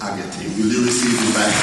I'll get to you. Will you receive me back?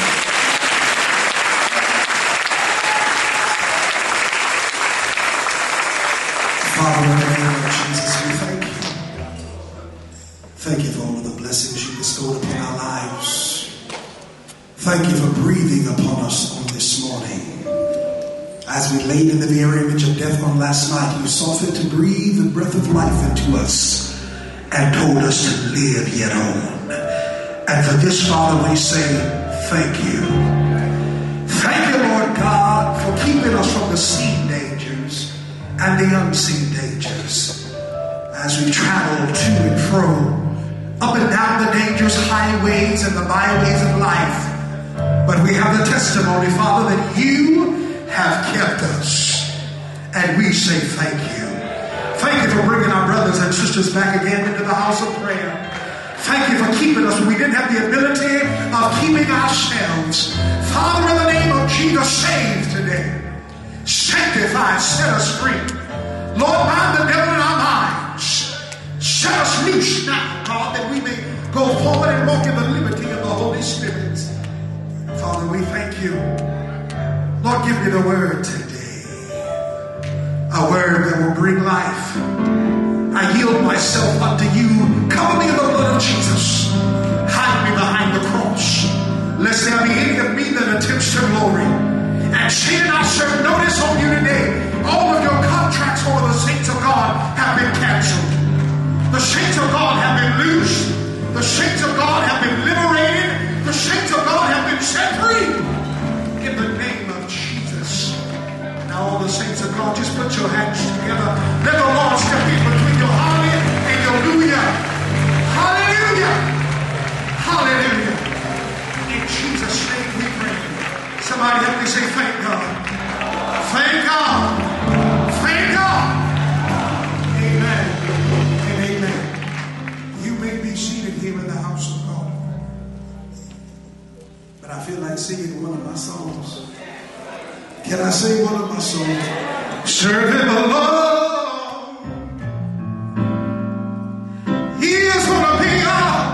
Father, in the name of Jesus, we thank you. Thank you for all of the blessings you bestowed upon our lives. Thank you for breathing upon us on this morning. As we laid in the very image of death on last night, you saw fit to breathe the breath of life into us and told us to live yet on. And for this, Father, we say thank you. Thank you, Lord God, for keeping us from the seen dangers and the unseen dangers as we travel to and fro, up and down the dangerous highways and the byways of life. But we have the testimony, Father, that you have kept us, and we say thank you. Thank you for bringing our brothers and sisters back again into the house of prayer. Thank you for keeping us when we didn't have the ability of keeping ourselves. Father, in the name of Jesus, save today. Sanctify, set us free. Lord, bind the devil in our minds. Set us loose now, God, that we may go forward and walk in the liberty of the Holy Spirit. Father, we thank you. Lord, give me the word today. A word that will bring life. I yield myself unto you. Cover me in the blood of Jesus. Hide me behind the cross. Lest there be any of me that attempts to glory. And Satan, I serve notice on you today. All of your contracts over the saints of God have been canceled. The saints of God have been loosed. The saints of God have been liberated. The saints of God have been set free. In the name of Jesus. Now all the saints of God, just put your hands together. Let the Lord step in between your hallelujah and your hallelujah. Hallelujah. Hallelujah. In Jesus' name we pray. Somebody help me say thank God. Thank God. Thank God. Amen and amen. You may be seated here in the house of God. But I feel like singing one of my songs. Can I sing one of my songs? Serving the Lord. He is going to be up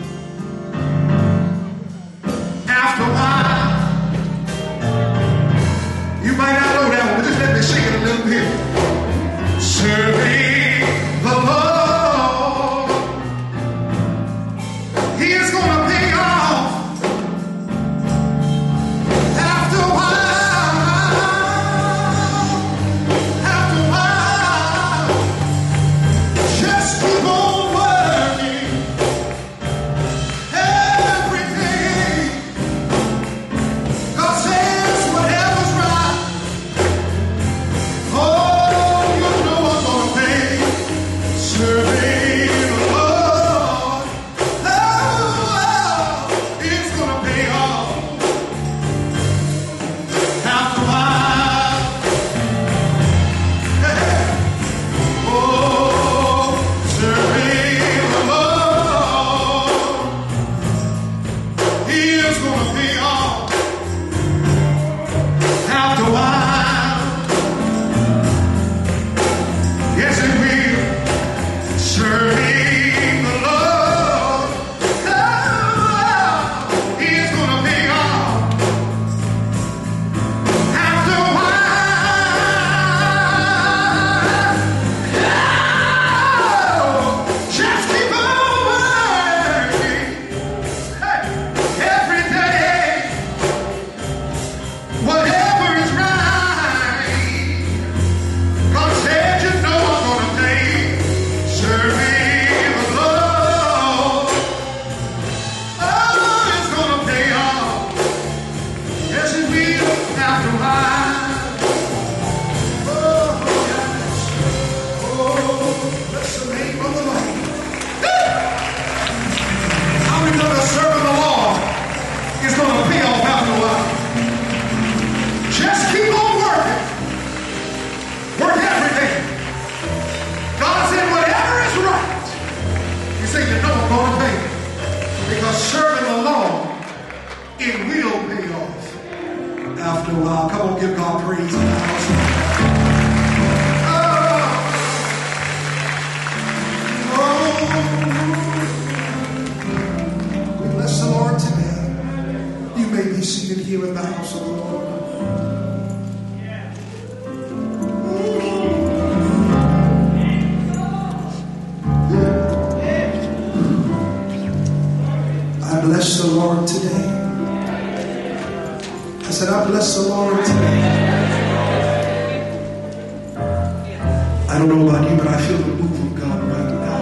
after a while. You might not know that one, but just let me sing it a little bit. Serving the Lord. He is going to pay off after a while. After a while, come on, give God praise in the house. We bless the Lord. here in the house of the Lord. I bless the Lord today. I said, I bless the Lord today. I don't know about you, but I feel the move of God right now.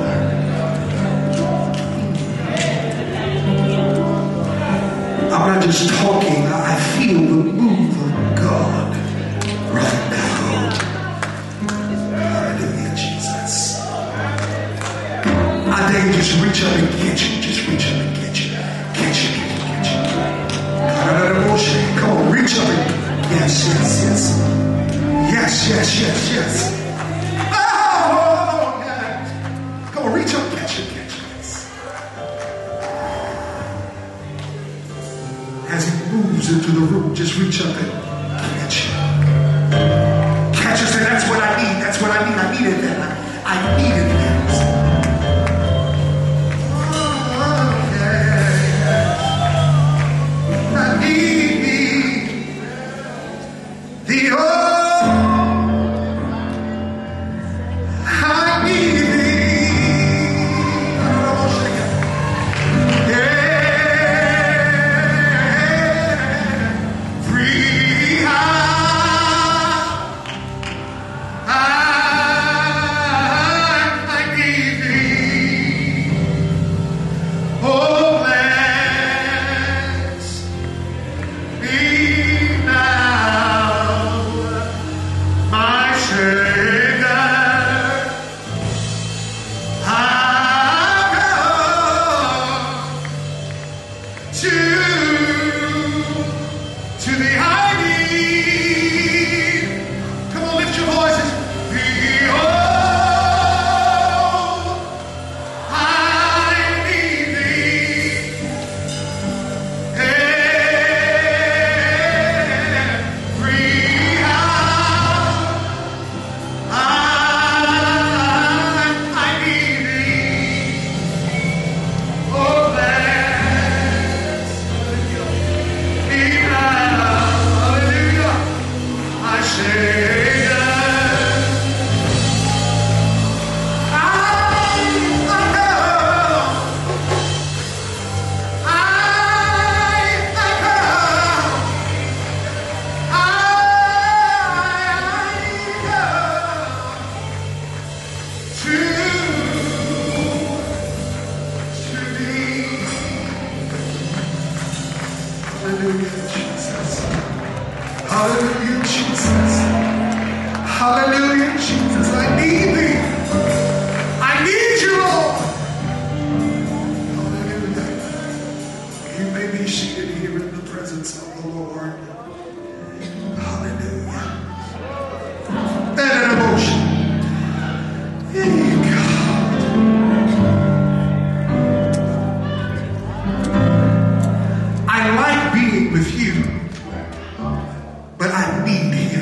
I'm not just talking, I feel the move of God right now. Hallelujah, Jesus. I dare you, just reach up and get you. Just reach up and get you. Catch you. Come on, reach up and yes. Yes. Oh, yeah. Come on, reach up, catch you. Yes. As he moves into the room, just reach up and catch you. Catch you, say, that's what I need. That's what I need. I needed that. I needed that. Hallelujah, Jesus. I need thee. I need you, Lord. Hallelujah. You may be seated here in the presence of the Lord. Hallelujah. And an emotion. Hey, God. I like being with you, but I need him.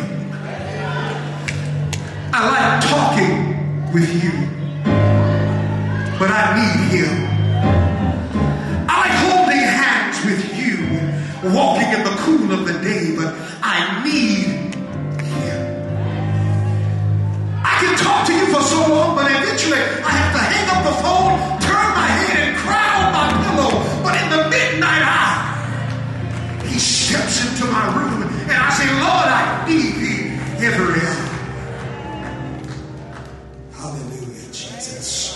I like talking with you, but I need him. I like holding hands with you, walking in the cool of the day, but I need him. I can talk to you for so long, but eventually I have to hang up the phone, turn my head and cry on my pillow. But in the midnight hour, he steps into my room and I say, Lord, I need thee every hour. Hallelujah, Jesus.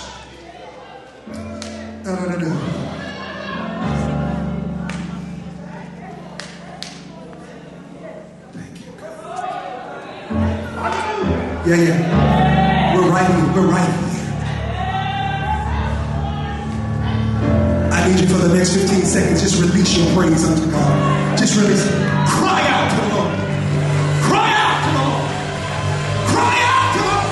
No. Thank you, God. Yeah. We're right here. I need you for the next 15 seconds. Just release your praise unto God. Just release. Cry out to the Lord. Cry out to the Lord. Cry out to the Lord.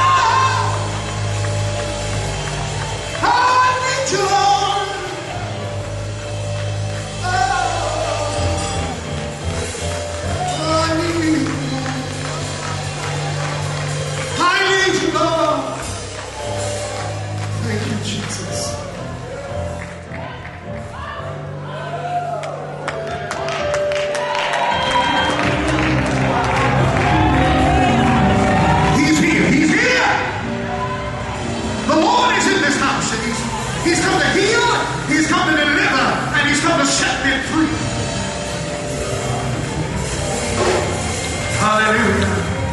I need you, Lord. I need you, Lord. Thank you, Jesus. heal, he's come to deliver, and he's come to set me free. Hallelujah.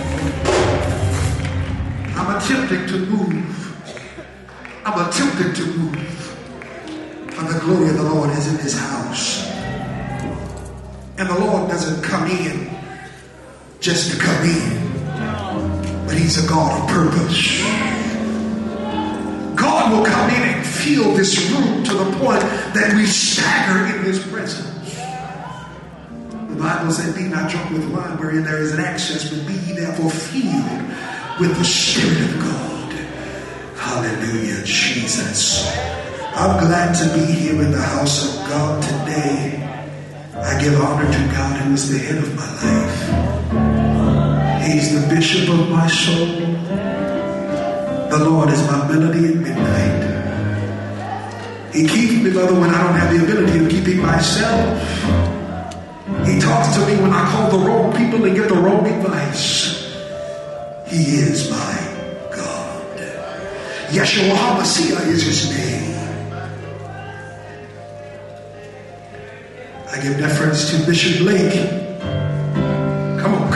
I'm attempting to move. I'm attempting to move. And the glory of the Lord is in this house. And the Lord doesn't come in just to come in, but he's a God of purpose. God will come in and fill this room to the point that we stagger in his presence. The Bible said, be not drunk with wine wherein there is an excess, but be ye therefore filled with the Spirit of God. Hallelujah, Jesus. I'm glad to be here in the house of God today. I give honor to God who is the head of my life. He's the bishop of my soul. The Lord is my melody at midnight. He keeps me, brother, when I don't have the ability of keeping myself. He talks to me when I call the wrong people and get the wrong advice. He is my God. Yeshua HaMashiach is his name. I give deference to Bishop Blake. Come on.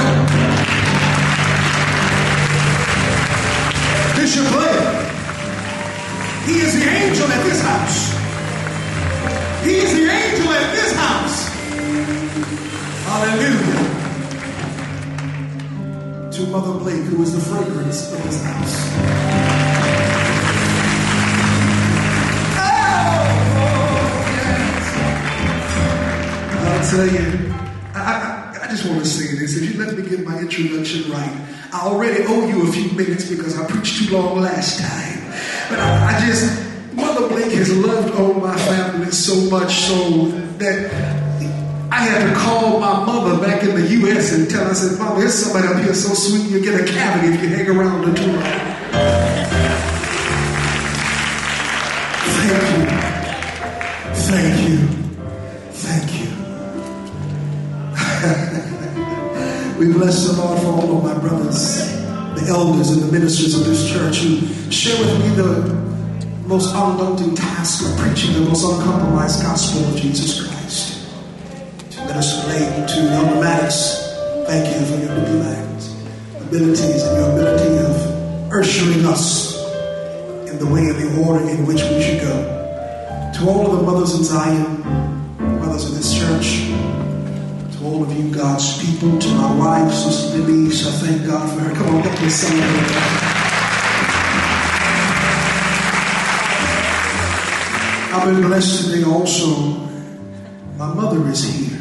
Bishop Blake. He is the angel at this house. He is the angel at this house. Hallelujah. To Mother Blake, who is the fragrance of this house. I'll tell you, I just want to say this. If you let me get my introduction right, I already owe you a few minutes because I preached too long last time. But Mother Blake has loved on my family so much so that I had to call my mother back in the U.S. and tell her, I said, Mama, there's somebody up here so sweet you'll get a cavity if you hang around her too long. Thank you. We bless the Lord for all of my brothers, the elders and the ministers of this church who share with me the most undaunting task of preaching the most uncompromised gospel of Jesus Christ. To Minister Blake, to Elder Maddox, thank you for your abilities and your ability of ushering us in the way of the order in which we should go. To all of the mothers in Zion, mothers of this church, to all of you God's people, to my wife, Sister Denise, I thank God for her. Come on, help me celebrate. I've been blessed today also. My mother is here.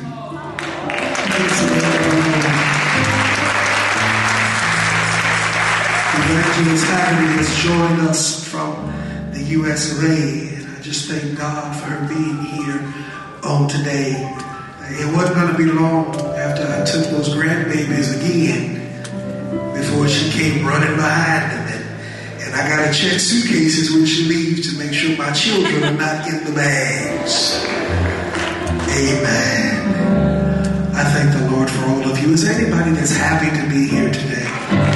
Evangelist Haggerty has joined us from the US of A. And I just thank God for her being here on today. It wasn't going to be long after I took those grandbabies again before she came running behind them. And I got to check suitcases when she leaves to make sure my children are not in the bags. Amen. I thank the Lord for all of you. Is there anybody that's happy to be here today?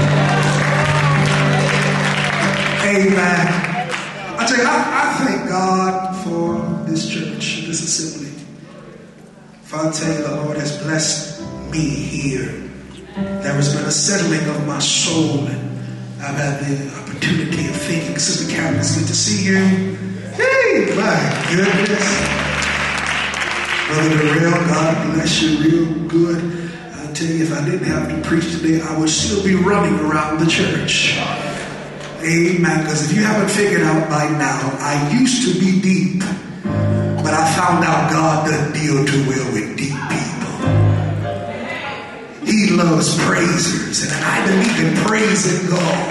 Amen. I tell you, I thank God for this church, this assembly. If I tell you the Lord has blessed me here, there has been a settling of my soul, and I've had the opportunity of thinking. Sister Karen, it's good to see you. Hey, my goodness. Brother Darrell, God bless you real good. I tell you, if I didn't have to preach today, I would still be running around the church. Amen. Because if you haven't figured out by now, I used to be deep. But I found out God doesn't deal too well with deep people. He loves praisers, and I believe in praising God.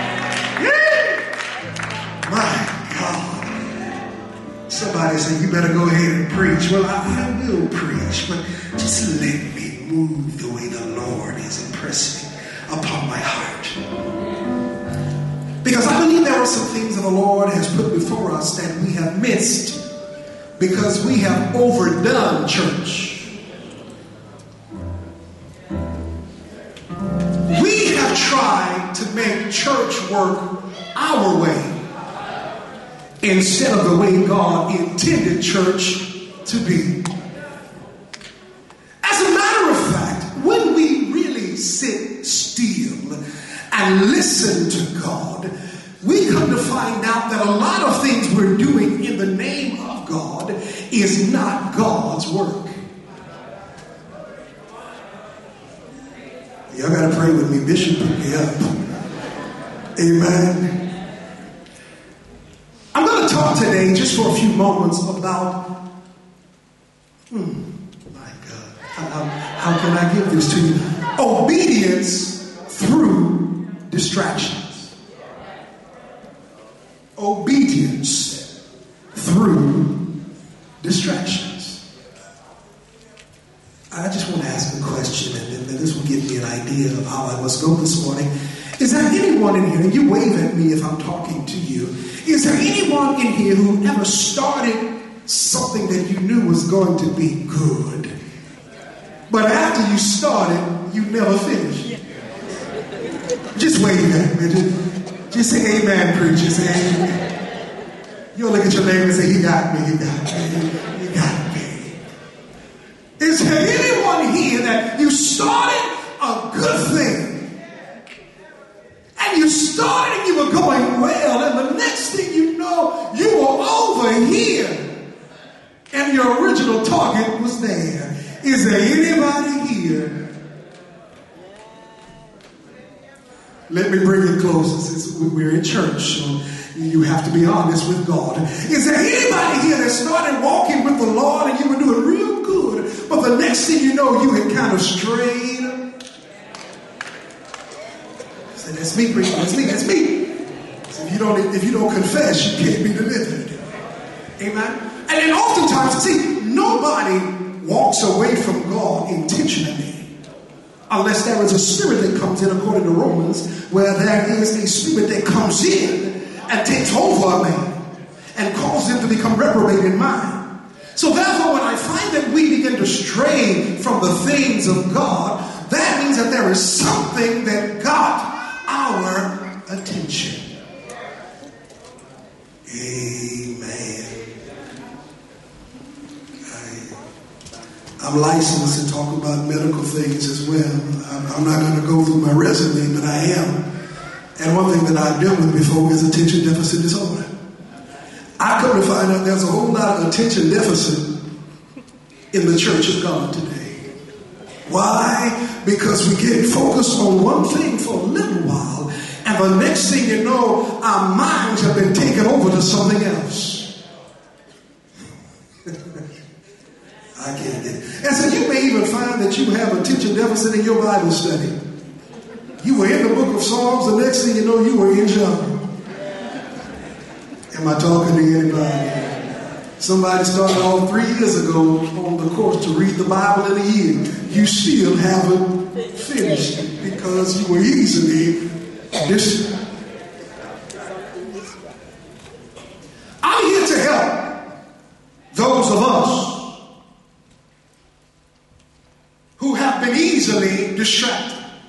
Yeah. My God. Somebody said, you better go ahead and preach. Well, I will preach, but just let me move the way the Lord is impressing upon my heart. Because I believe there are some things that the Lord has put before us that we have missed. Because we have overdone church. We have tried to make church work our way instead of the way God intended church to be. As a matter of fact, when we really sit still and listen to God, we come to find out that a lot of things we're doing in the name of God is not God's work. Y'all got to pray with me. Bishop, pick me up. Amen. I'm going to talk today just for a few moments about, my God, how can I give this to you? Obedience through distractions. Obedience through distractions. I just want to ask a question, and then this will give me an idea of how I must go this morning. Is there anyone in here, and you wave at me if I'm talking to you, is there anyone in here who ever started something that you knew was going to be good, but after you started, you never finished? Just wave at me. Just say amen, preacher. Say amen. You'll look at your neighbor and say, he got me, he got me, he got me. Is there anyone here that you started a good thing, and you started and you were going well, and the next thing you know, you were over here, and your original target was there? Is there anybody here? Let me bring it closer since we're in church, so you have to be honest with God. Is there anybody here that started walking with the Lord and you were doing real good, but the next thing you know, you had kind of strayed? Say, that's me, preacher. That's me. So if you don't confess, you can't be delivered. Amen. And then oftentimes, see, nobody walks away from God intentionally, unless there is a spirit that comes in, according to Romans, where there is a spirit that comes in and takes over a man and causes him to become reprobate in mind. So therefore, when I find that we begin to stray from the things of God, that means that there is something that got our attention. Amen. I'm licensed to talk about medical things as well. I'm not going to go through my resume, but I am. And one thing that I've dealt with before is attention deficit disorder. I come to find out there's a whole lot of attention deficit in the church of God today. Why? Because we get focused on one thing for a little while, and the next thing you know, our minds have been taken over to something else. I can't get it. And so you may even find that you have attention deficit in your Bible study. You were in the book of Psalms, the next thing you know, you were in John. Am I talking to anybody? Somebody started off 3 years ago on the course to read the Bible in a year. You still haven't finished it because you were easily distracted. I'm here to help those of us who have been easily distracted.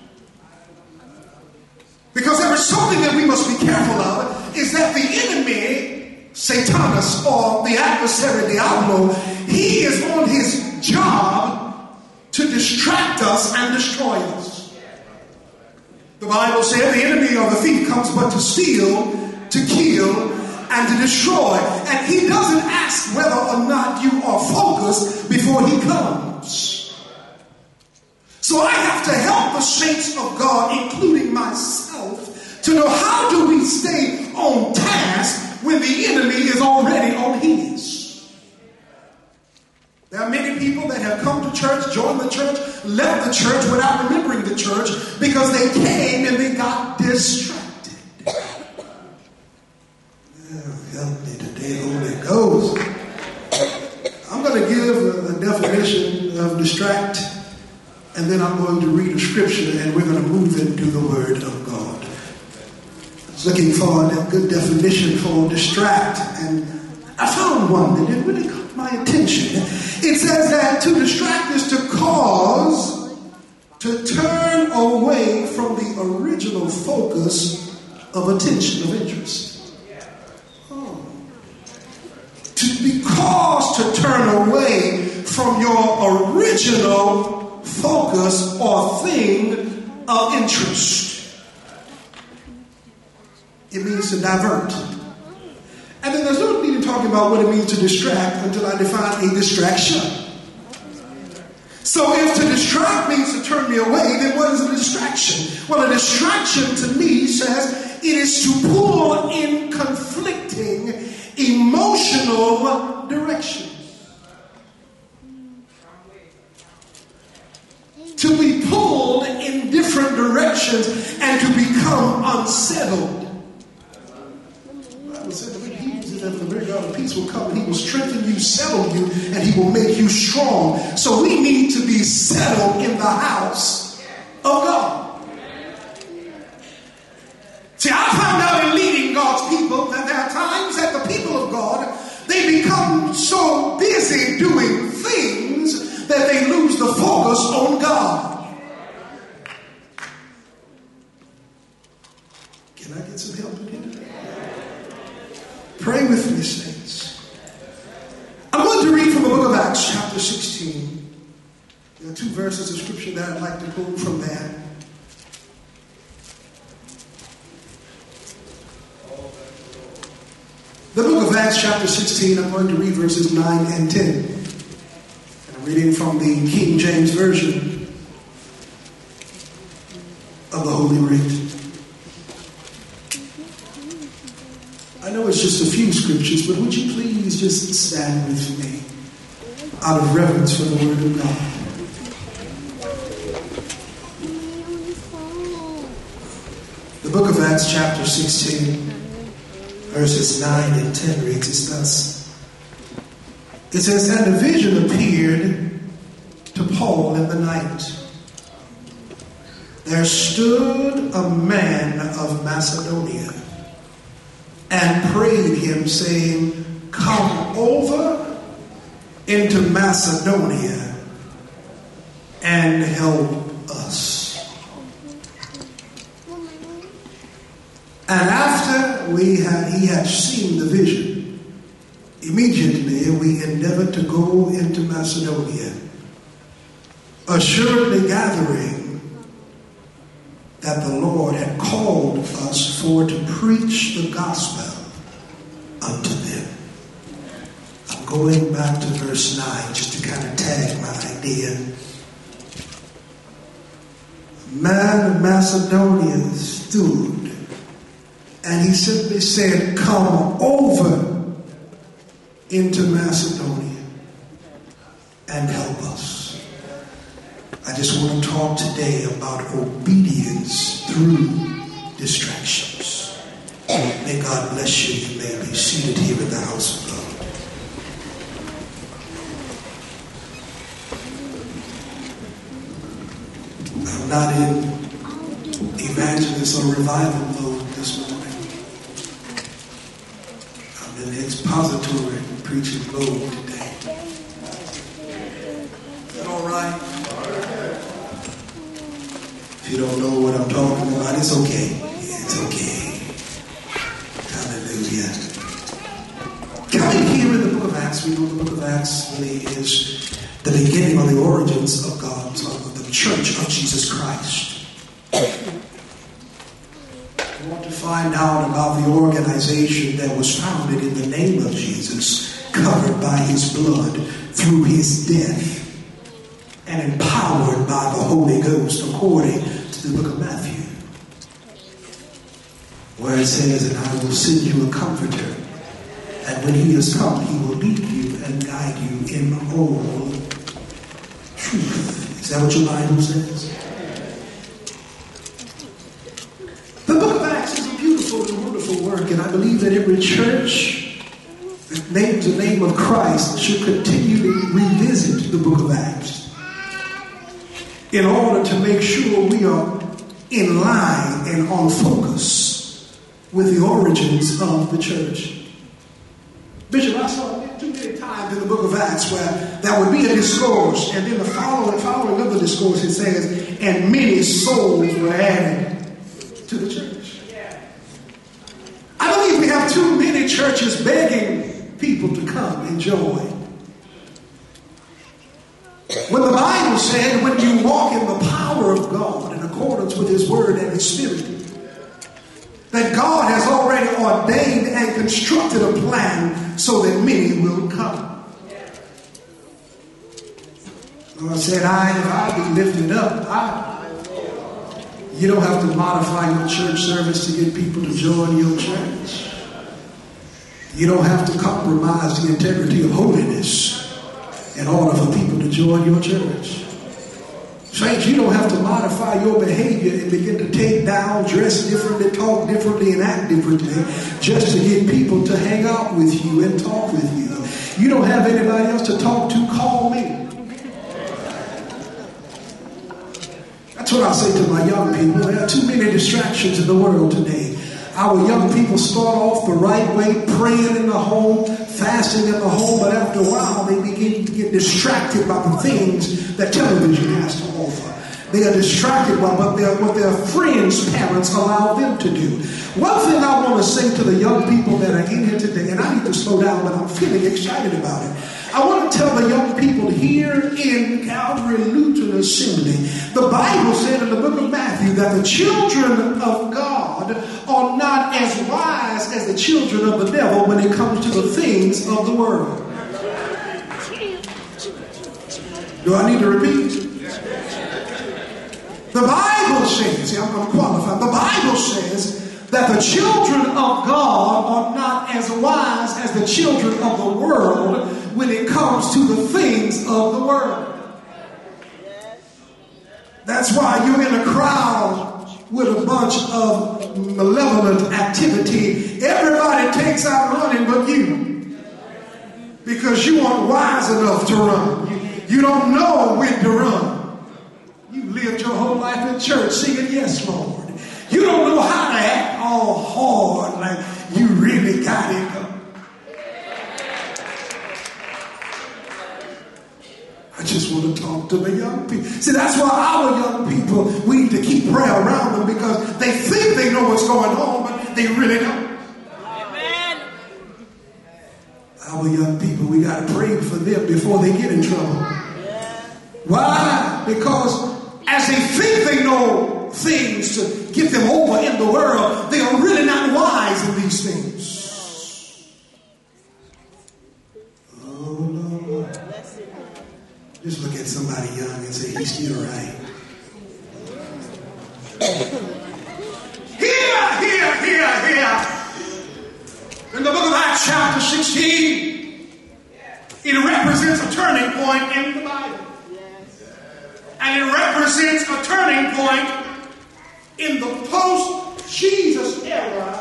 Because there is something that we must be careful of, is that the enemy, Satanus, or the adversary, Diablo, he is on his job to distract us and destroy us. The Bible said the enemy or the thief comes but to steal, to kill, and to destroy. And he doesn't ask whether or not you are focused before he comes. So I have to help the saints of God, including myself, to know how do we stay on task when the enemy is already on his. There are many people that have come to church, joined the church, left the church without remembering the church because they came and they got distracted. Help me today, Holy Ghost. I'm going to give a definition of distract, and then I'm going to read a scripture, and we're going to move into the Word of God. I was looking for a good definition for distract, and I found one that really caught my attention. It says that to distract is to cause to turn away from the original focus of attention, of interest. Oh. be caused to turn away from your original focus or thing of interest. It means to divert. And then there's no need in talking about what it means to distract until I define a distraction. So if to distract means to turn me away, then what is a distraction? Well, a distraction to me says it is to pull in conflicting emotional directions. To be pulled in different directions and to become unsettled. The Bible said the Hebrews that the very God of peace will come and he will strengthen you, settle you, and he will make you strong. So we need to be settled in the house of God. See, I found out in leading God's people that there are times that the people of God, they become so busy doing things that they lose the focus on God. Can I get some help in here today? Pray with me, saints. I'm going to read from the book of Acts, chapter 16. There are two verses of scripture that I'd like to quote from there. The book of Acts, chapter 16, I'm going to read verses 9 and 10. And I'm reading from the King James Version of the Holy Writ. I know it's just a few scriptures, but would you please just stand with me out of reverence for the Word of God? The book of Acts, chapter 16, verses 9 and 10 reads as thus. It says, and a vision appeared to Paul in the night. There stood a man of Macedonia and prayed him, saying, come over into Macedonia and help us. And after he had seen the vision, immediately we endeavored to go into Macedonia, assuredly gathering that the Lord had called us for to preach the gospel unto them. I'm going back to verse 9 just to kind of tag my idea. Man of Macedonia stood and he simply said, come over into Macedonia and help us. I just want to talk today about obedience through distractions. May God bless you. You may be seated here in the house of God. I'm not in evangelist or revival mode this morning. I'm in expository preaching mode today. Is that all right? If you don't know what I'm talking about, it's okay. It's okay. Hallelujah. Coming here in the book of Acts, we know the book of Acts really is the beginning or the origins of the church of Jesus Christ. We want to find out about the organization that was founded in the name of Jesus, covered by his blood through his death, and empowered by the Holy Ghost according to the book of Matthew, where it says, and I will send you a comforter, and when he has come, he will lead you and guide you in all truth. Is that what your Bible says? The book of Acts is a beautiful and wonderful work, and I believe that every church that names the name of Christ should continually revisit the book of Acts in order to make sure we are in line and on focus with the origins of the church. Bishop, I saw too many times in the book of Acts where there would be a discourse, and then the following of the discourse, it says, and many souls were added to the church. I believe we have too many churches begging people to come and join. When the Bible said, when you walk in the power of God in accordance with His Word and His Spirit, that God has already ordained and constructed a plan so that many will come. God said, if I be lifted up, you don't have to modify your church service to get people to join your church. You don't have to compromise the integrity of holiness in order for people to join your church. Saints, you don't have to modify your behavior and begin to take down, dress differently, talk differently, and act differently just to get people to hang out with you and talk with you. You don't have anybody else to talk to, call me. That's what I say to my young people. There are too many distractions in the world today. Our young people start off the right way, praying in the home, fasting in the home, but after a while they begin to get distracted by the things that television has to offer. They are distracted by what their friends' parents allow them to do. One thing I want to say to the young people that are in here today, and I need to slow down, but I'm feeling excited about it. I want to tell the young people here in Calvary Lutheran Assembly, the Bible said in the book of Matthew that the children of God are not as wise as the children of the devil when it comes to the things of the world. Do I need to repeat? The Bible says, see, I'm going to qualify. The Bible says that the children of God are not as wise as the children of the world when it comes to the things of the world. That's why you're in a crowd with a bunch of malevolent activity. Everybody takes out running but you, because you aren't wise enough to run. You don't know when to run. You lived your whole life in church singing, "Yes, Lord." You don't know how to act all hard like you really got it. I just want to talk to the young people. See, that's why our young people, we need to keep prayer around them, because they think they know what's going on, but they really don't. Amen. Our young people, we got to pray for them before they get in trouble. Why? Because as they think they know things to get them over in the world, they are really not wise in these things. Oh, Lord. Just look at somebody young and say, he's still right. Here. In the book of Acts chapter 16, it represents a turning point in the Bible. And it represents a turning point in the post-Jesus era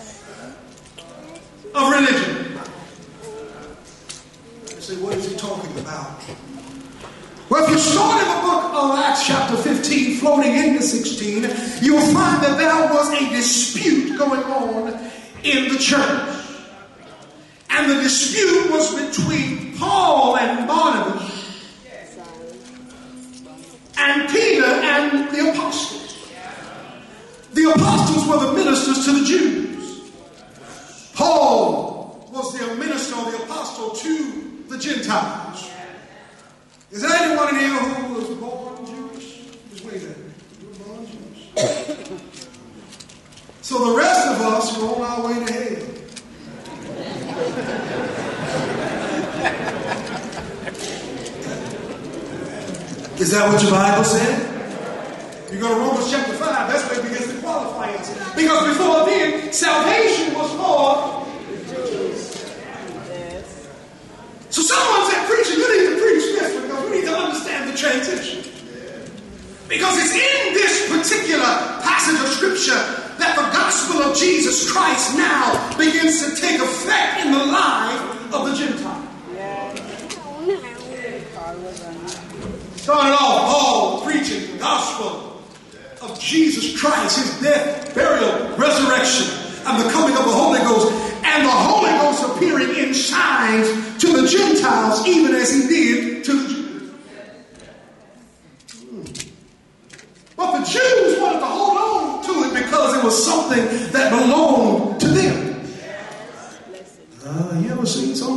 of religion. You say, what is he talking about? Well, if you start in the book of Acts chapter 15, floating into 16, you'll find that there was a dispute going on in the church. And the dispute was between Paul and Barnabas and Peter and the apostles. The apostles were the ministers to the Jews. Paul was the minister or the apostle to the Gentiles. Is there anyone in here who was born Jewish? Just wait a minute. You were born Jewish. So the rest of us were on our way to hell. Is that what your Bible said? You go to Romans chapter 5, that's where it begins to qualify us. Because before then, salvation was for Jews. So someone said, preacher, you need to preach this, because we need to understand the transition. Because it's in this particular passage of scripture that the gospel of Jesus Christ now begins to take effect in the life of the Gentile. Started off Paul preaching the gospel of Jesus Christ, his death, burial, resurrection, and the coming of the Holy Ghost, and the Holy Ghost appearing in signs to the Gentiles, even as he did to the Jews. But the Jews wanted to hold on to it because it was something that belonged to them. You ever seen some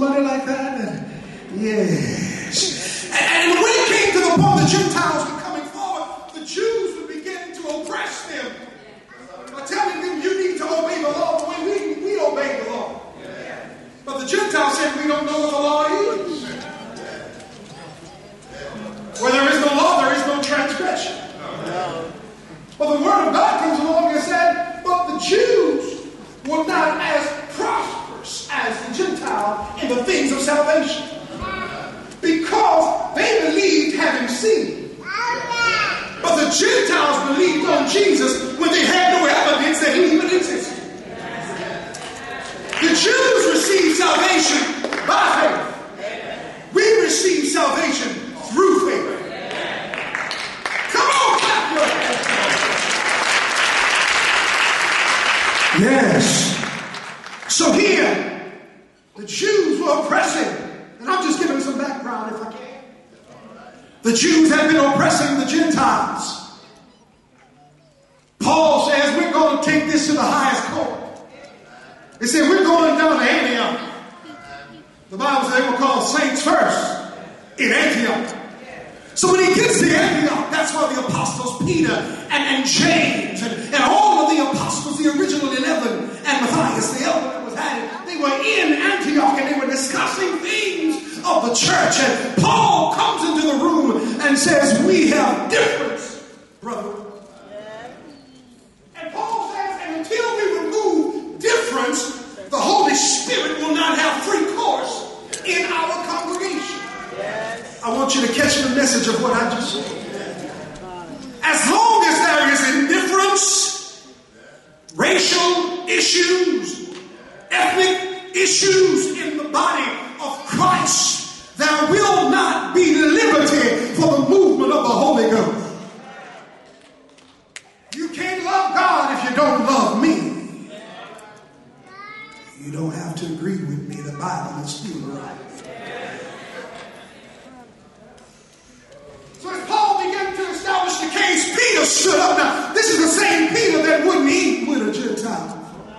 Yes. And when it came to the point the Gentiles were coming forward, the Jews were beginning to oppress them by telling them, you need to obey the law the way we obey the law. But the Gentiles said, we don't know what the law is. Where there is no law, there is no transgression. But the word of God comes along and said, but the Jews were not as prosperous as the Gentile in the things of salvation. Because they believed having seen. But the Gentiles believed on Jesus when they had no evidence that he even existed. The Jews received salvation by faith. We receive salvation through faith. Come on, clap your hands. Yes. So here, the Jews were oppressing, and I'm just giving some background if I can. The Jews had been oppressing the Gentiles. Paul says we're going to take this to the highest court. He said we're going down to Antioch. The Bible says they were called saints first in Antioch. So when he gets to Antioch, that's where the apostles Peter and James and all of the apostles, the original 11, and Matthias, the elder that was added, they were in Antioch and they were discussing things of the church. And Paul comes into the room and says, we have difference, brother. And Paul says, and until we remove difference, the Holy Spirit will not have free course in our congregation. I want you to catch the message of what I just said. As long as there is indifference, racial issues, ethnic issues in the body of Christ, there will not be liberty for the movement of the Holy Ghost. You can't love God if you don't love me. You don't have to agree with me. The Bible is still right. So as Paul began to establish the case, Peter stood up. Now, this is the same Peter that wouldn't eat with a Gentile.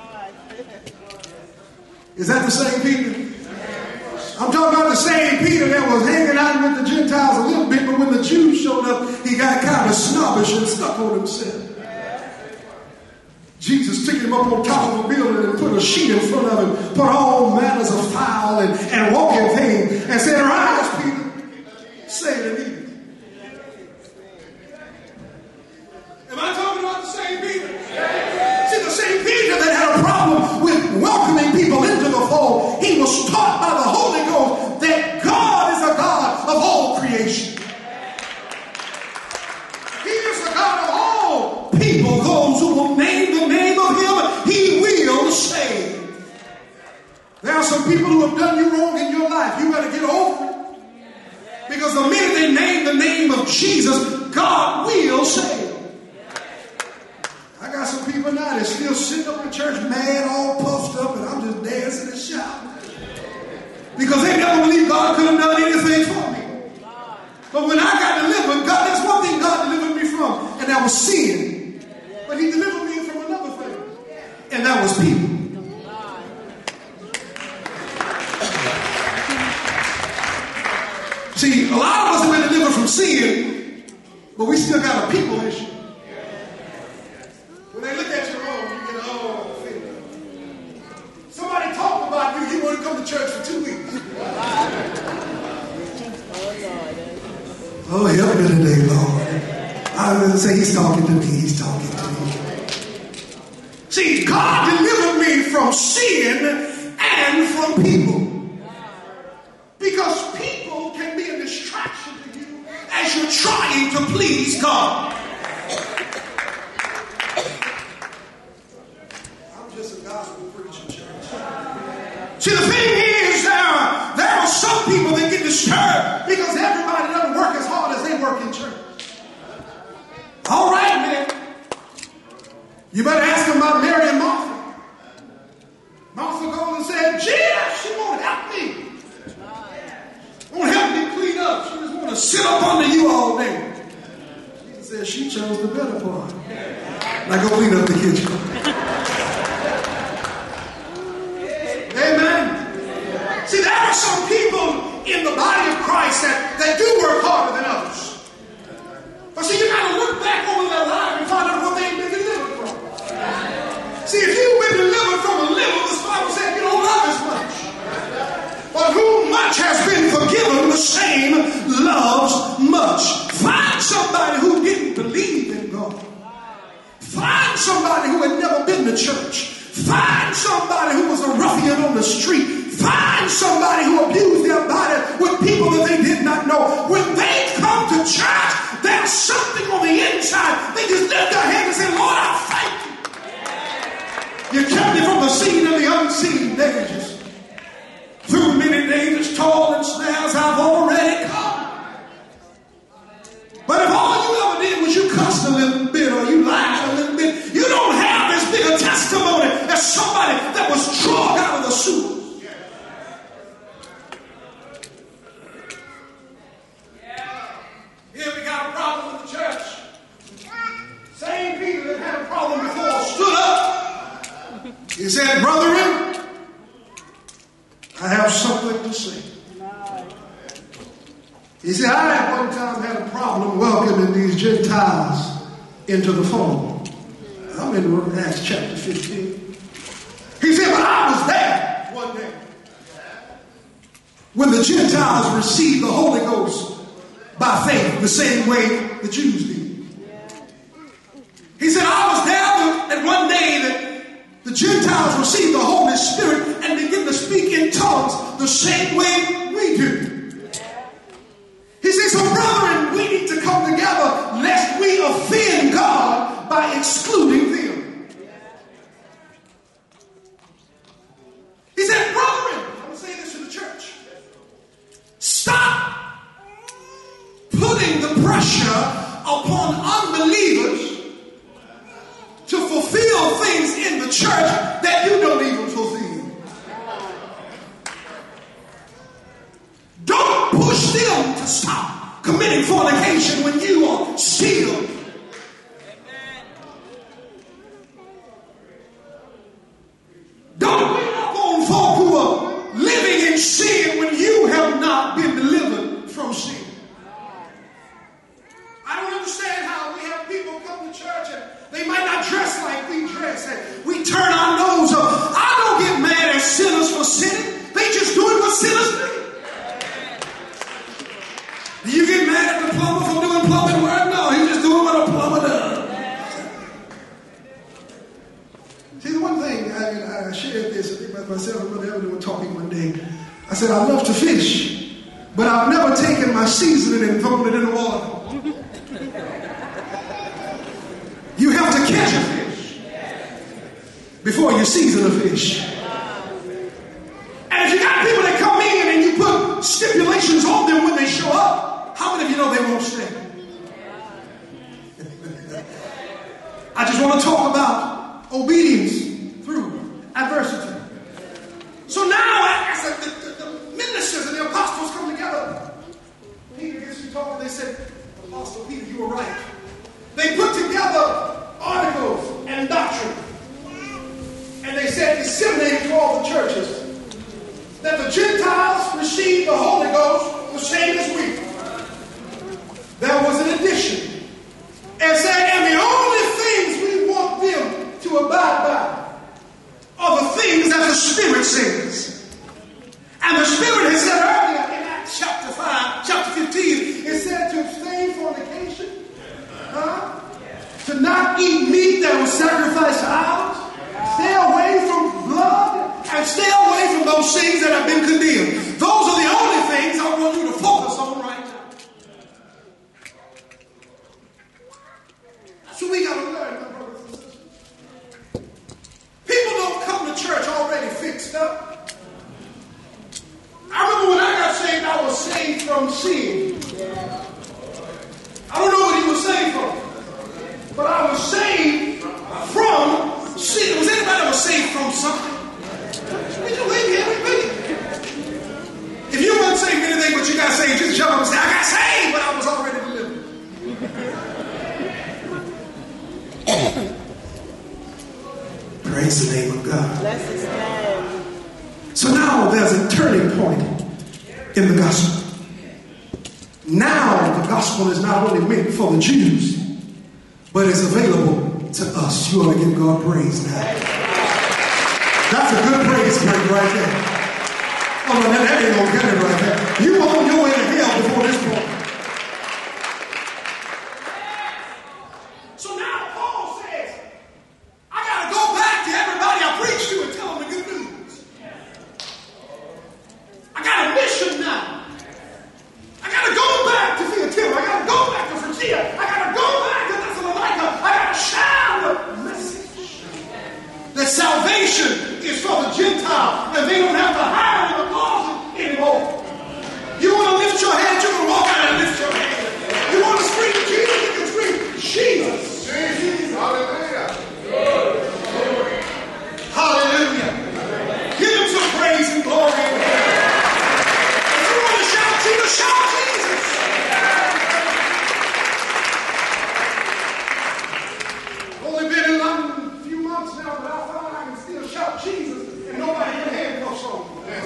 Is that the same Peter? I'm talking about the same Peter that was hanging out with the Gentiles a little bit, but when the Jews showed up, he got kind of snobbish and stuck on himself. Jesus took him up on top of a building and put a sheet in front of him, put all manners of foul and walking things, and said, "Arise, Peter, say it and eat." Am I talking about the same Peter? See, the same Peter that had a problem with welcoming people into the fold, he was taught by the Holy Ghost that God is a God of all creation. He is a God of all people. Those who will name the name of him, he will save. There are some people who have done you wrong in your life. You better get over it. Because the minute they name the name of Jesus, God will save. I got some people now that still sitting up in church mad, all puffed up, and I'm just dancing and shouting. Because they never believed God could have done anything for me. But when I got delivered, God, that's one thing God delivered me from, and that was sin. But he delivered me from another thing, and that was people. See, a lot of us have been delivered from sin, but we still got a people issue. When they look at you wrong, you get all offended. Somebody talk about you, you want to come to church for 2 weeks. Oh, help me today, Lord. I was going to say, he's talking to me, he's talking to me. See, God delivered me from sin and from people. Because people can be a distraction to you as you're trying to please God. See, the thing is, there are some people that get disturbed because everybody doesn't work as hard as they work in church. All right, man. You better ask them about Mary and Martha. Martha goes and said, Jesus, she won't help me. Won't help me clean up. She just want to sit up under you all day. Jesus said she chose the better part. Now go clean up the kitchen. Amen. See, there are some people in the body people that they did not know. When they come to church, there's something on the inside. They just lift their hands and say, Lord, I thank you. You kept me from the seen and the unseen dangers. Through many dangers, toil and snares, I've already come. But if all you ever did was you cussed a little bit or you lied a little bit, you don't have as big a testimony as somebody that was dragged out of the sewer. Here we got a problem with the church. Same people that had a problem before stood up. He said, brethren, I have something to say. He said, I at one time had a problem welcoming these Gentiles into the fold. I'm in Acts chapter 15. He said, but I was there one day when the Gentiles received the Holy Ghost by faith, the same way the Jews did. He said, I was there that one day that the Gentiles received the Holy Spirit and began to speak in tongues the same way we do. He says, so brethren, we need to come together lest we offend God by excluding them. He said, brethren, I'm going to say this to the church. Stop putting the pressure upon unbelievers to fulfill things in the church that you don't even fulfill. Don't push them to stop committing fornication when you are still. Don't wait up on folk who are living in sin when you have not been delivered from sin. I don't understand how we have people come to church and they might not dress like we dress and we turn our nose up. I don't get mad at sinners for sinning. They just doing what sinners do. Do you get mad at the plumber for doing plumbing work? No, he's just doing what a plumber does. See, the one thing, I shared this, I think about myself and Brother Evan were talking one day. I said, I love to fish, but I've never taken my seasoning and thrown it in the water. You have to catch a fish before you season a fish. And if you got people that come in and you put stipulations on them when they show up, how many of you know they won't stay? I just want to talk about obedience through adversity. So now, as the ministers and the apostles come together, Peter gets to talk and they said, Apostle Peter, you were right. They put together articles and doctrine. And they said, disseminate to all the churches that the Gentiles received the Holy Ghost the same as we. There was an addition. And said, and the only things we want them to abide by are the things that the Spirit says. And the Spirit has said earlier in Acts chapter 5, chapter 15, it said to abstain fornication, to not eat meat that was sacrificed to idols, stay away from blood, and stay away from those things that have been condemned. Those are the only things I want you to focus on right now. That's what we got to learn, my brothers and sisters. People don't come to church already fixed up. I remember when I got saved, I was saved from sin. I don't know what he was saved from, but I was saved from sin. Was anybody that was saved from something? Did you leave here? If you weren't saved from anything but you got saved, just jump up and say, I got saved, but I was already delivered. Praise the name of God. Bless his name. So now there's a turning point in the gospel. Now the gospel is not only meant for the Jews, but it's available to us. You ought to give God praise now. That's a good praise break right there. Oh, no, that ain't gonna get it right there. You were on your way to hell before this point. So now Paul says, I gotta go back to everybody I preached to and tell them the good news. I got a mission now. Laodicea. I got to go back to Thessalonica. I got to share the message that salvation is for the Gentile, and they don't have to hide in the closet anymore. You want to lift your hand, you can walk out and lift your hand. You want to scream Jesus, you can scream Jesus. Hallelujah. Hallelujah. Give him some praise and glory. If you want to shout Jesus, shout Jesus. Only been in London a few months now, but I found I can still shout Jesus and nobody can have no song.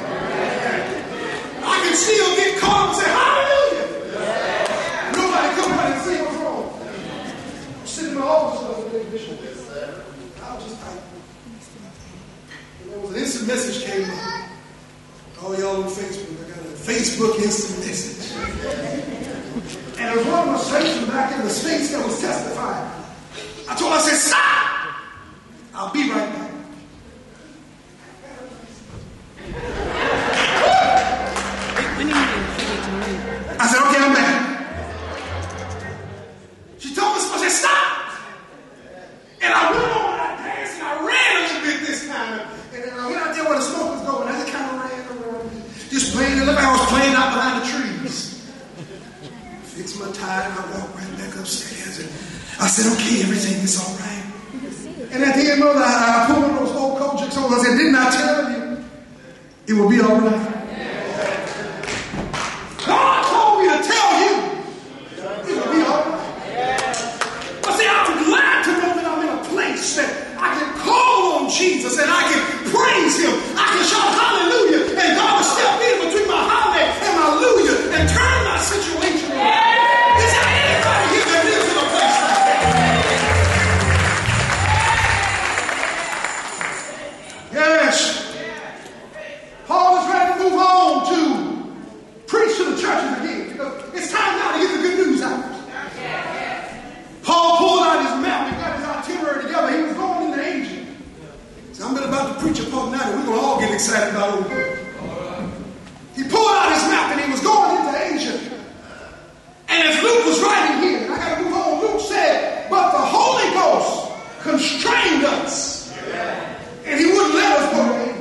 I can still get caught and say hallelujah. Nobody come out and say what's wrong. I'm sitting in my office the other day, Bishop. I was just like, there was an instant message came up. All y'all on Facebook, I got a Facebook instant message. And there was one of my saints back in the States that was testifying. I told her, I said, stop! I'll be right back. I said, okay, I'm back. She told me, I said, stop! And I went over that dance and I ran a little bit this time. And then I went out there where the smoke was going. I just kind of ran around. Just playing. It looked like I was playing out behind the trees. Fixed my tie and I walked right back upstairs. And I said, okay, everything is all right. And at the end of that, I pulled one of those old Kojaks on. I said, didn't I tell you it will be all right? God told me to tell you it will be all right. But see, I'm glad to know that I'm in a place that I can call on Jesus and I can praise him. I can shout hallelujah and God will step in between my hallelujah and my hallelujah and turn my situation around. Is there anybody here that lives in a place like that? Yes. Paul is ready to move on to preach to the churches again because it's time now to get the good news out. Paul pulled out his map and got his itinerary together. He was going into Asia. So I'm about to preach upon that and we're going to all get excited about it. He pulled out his map and he was going into Asia. And as Luke was writing here, and I got to move on, Luke said, but the Holy Ghost constrained us. And he wouldn't let us go to Asia.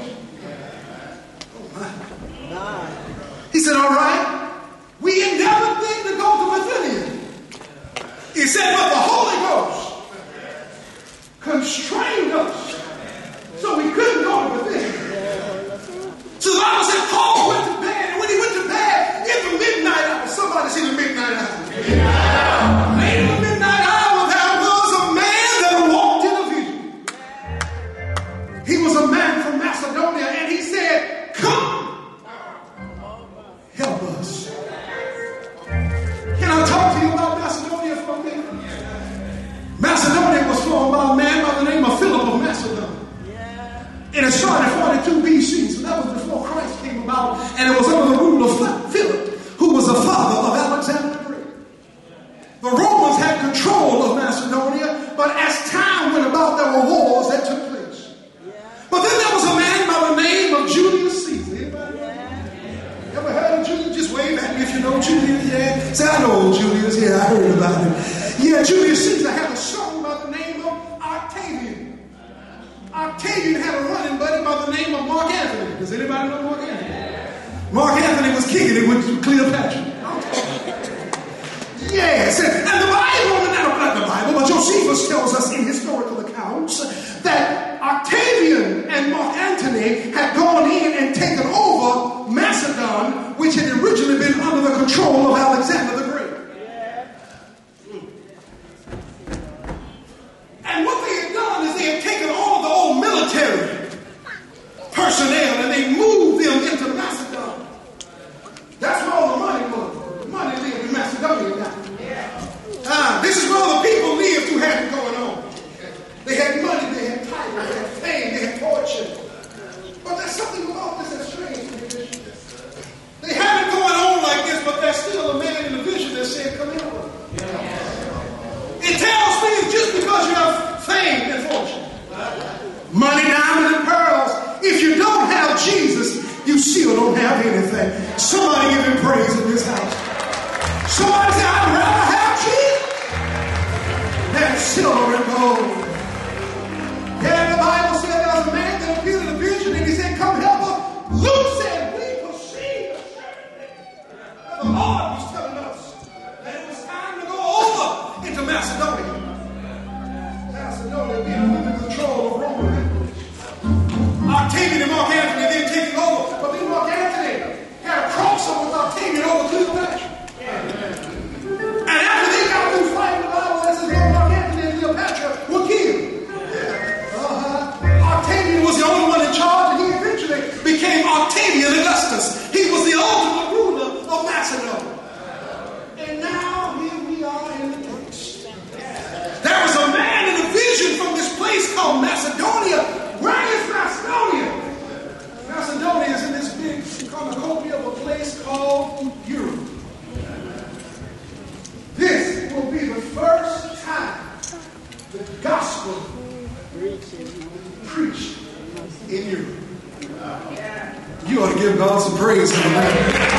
He said, all right, we endeavored then to go to Bithynia. He said, but the Holy Ghost constrained us so we couldn't go to Bithynia. So the Bible said Paul went to bed, and when he went to bed, in the midnight hour, somebody see the midnight hour. In the midnight hour, there was a man that walked in a vision. He was a man from Macedonia, and he said, come. Help us. Can I talk to you about Macedonia for a minute? Macedonia was formed by a man by the name of Philip of Macedon. And it started 42 BC, so that was before Christ came about, and it was under the rule of Philip, who was the father of Alexander the Great. The Romans had control of Macedonia, but as time went about, there were wars that took place. But then there was a man by the name of Julius Caesar. Anybody know? Ever heard of Julius? Just wave at me if you know Julius. Yeah. Say, I know Julius. Yeah, I heard about him. Yeah, Julius Caesar had a son by the name of Octavian. Octavian had a running buddy by the name of Mark Antony. Does anybody know Mark Antony? Mark Antony was kicking it with Cleopatra. Yes, and the Bible, not the Bible, but Josephus tells us in historical accounts that Octavian and Mark Antony had gone in and taken over Macedon, which had originally been under the control of Alexander the Great. And what they had done is they had taken all of the old military personnel and they moved them into Macedon. That's where all the money was. The money lived in Macedonia now. This is where all the people lived who had it going on. They had money, they had titles, they had fame, they had fortune. But there's something about this that's strange. They have it going on like this, but there's still a man in the vision that said, come here. It tells me just because you have fame and fortune, money, diamond, and pearls, if you don't have Jesus, you still don't have anything. Somebody give him praise in this house. Somebody say, I'd rather have Jesus silver and gold. Yeah, the Bible said there was a man that appeared in a vision and he said, come help us. Luke said, we perceived that the Lord was telling us that it was time to go over into Macedonia. Macedonia being under control of Roman. Octavian and Mark Antony then taking over. But then Mark Antony had a crossover with Octavian over Cleopatra. And after they got through fighting, the Bible says that Mark Antony and Cleopatra were killed. Octavian was the only one in charge, and he eventually became Octavian Augustus. He was the ultimate ruler of Macedonia. And now here we are in the text. There was a man in a vision from this place called Macedonia. Where is Macedonia? Macedonia is in this big cornucopia of a place called Europe. This will be the first time the gospel preached in Europe. You ought to give God some praise for that.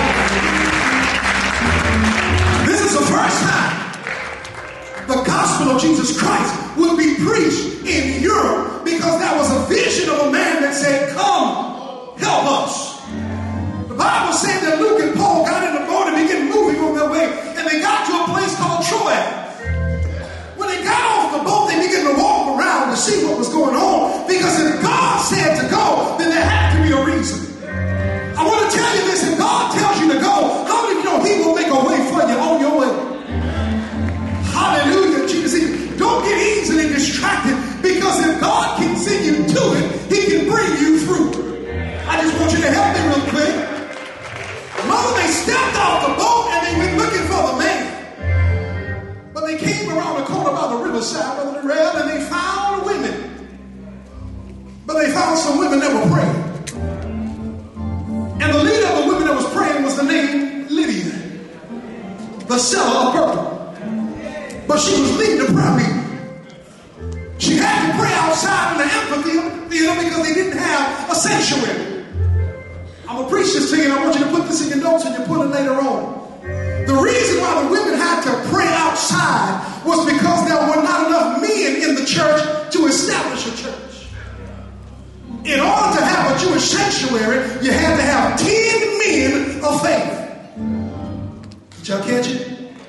This is the first time the gospel of Jesus Christ would be preached in Europe, because that was a vision of a man that said, come, help us. The Bible said that Luke and Paul got in the boat and began moving on their way, and they got to a place called Troas. When they got off the boat, they began to walk around to see what was going on, because if God said to go, then there had to be a reason. I want to tell you this: if God tells you to go, how many of you know He will make a way for you on your way? Hallelujah, Jesus. Don't get easily distracted, because if God can send you to it, He can bring you through. I just want you to help me real quick. Mother, they stepped off the boat and they went looking for the man. But they came around the corner by the riverside, Brother Darrell, and they found women. But they found some women that were praying. And the leader of the women that was praying was the name Lydia, the seller of purple. But she was leading the prayer meeting. She had to pray outside in the amphitheater because they didn't have a sanctuary. I'm going to preach this to you, and I want you to put this in your notes and you put it later on. The reason why the women had to pray outside was because there were not enough men in the church to establish a church. In order to have a Jewish sanctuary, you had to have 10 men of faith. Did y'all catch it?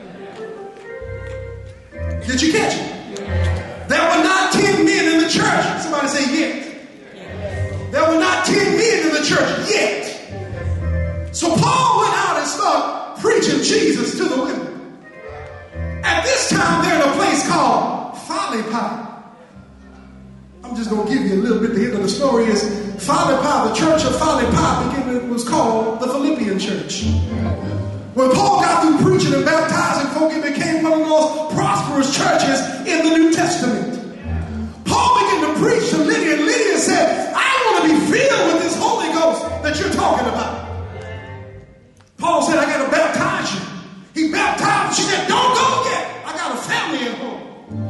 Did you catch it? There were not 10 men in the church. Somebody say yet. There were not 10 men in the church yet. So Paul went out and started preaching Jesus to the women. At this time, they're in a place called Philippi. I'm just going to give you a little bit. The end of the story is Philippi, the church of Philippi, was called the Philippian church. When Paul got through preaching and baptizing folk, it became one of the most prosperous churches in the New Testament. Paul began to preach to Lydia, and Lydia said, I want to be filled with this Holy Ghost that you're talking about. Paul said, I got to baptize you. He baptized. She said, don't go yet. I got a family at home.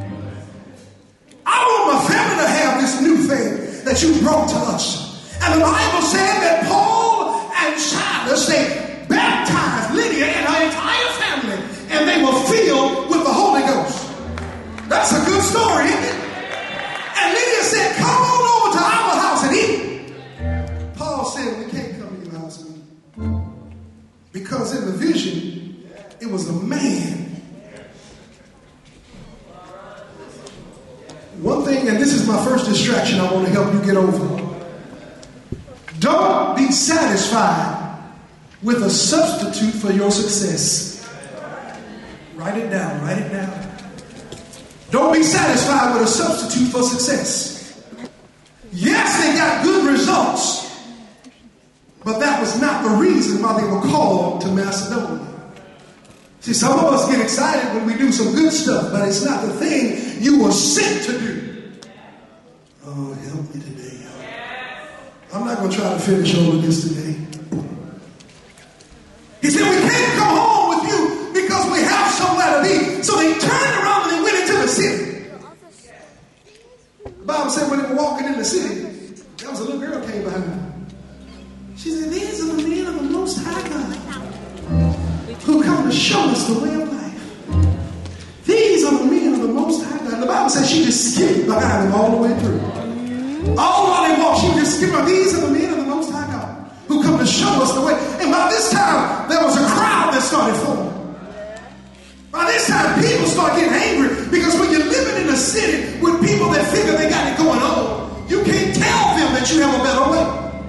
I want my family to have this new thing that you brought to us. And the Bible said that Paul and Silas, they baptized Lydia and her entire family, and they were filled with the Holy Ghost. That's a good story, isn't it? And Lydia said, come on over to our house and eat. Paul said, we can't come to your house and eat. Because in the vision, it was a man. One thing, and this is my first distraction I want to help you get over. Don't be satisfied with a substitute for your success. Write it down, write it down. Don't be satisfied with a substitute for success. Yes, they got good results, but that was not the reason why they were called to Macedonia. See, some of us get excited when we do some good stuff, but it's not the thing you were sent to do. Oh, help me today, y'all. I'm not going to try to finish over this today. He said, we can't come home with you because we have somewhere to be. So they turned around and they went into the city. The Bible said when they were walking in the city, there was a little girl came behind them. She said, these are the men of the Most High God who come to show us the way of life. These are the men of the Most High God. The Bible she just skipped behind them all the way through. All while they walked, she just skipped by. These are the men of the Most High God who come to show us the way. And by this time, there was a crowd that started forming. By this time, people start getting angry because when you're living in a city with people that figure they got it going on, you can't tell them that you have a better way.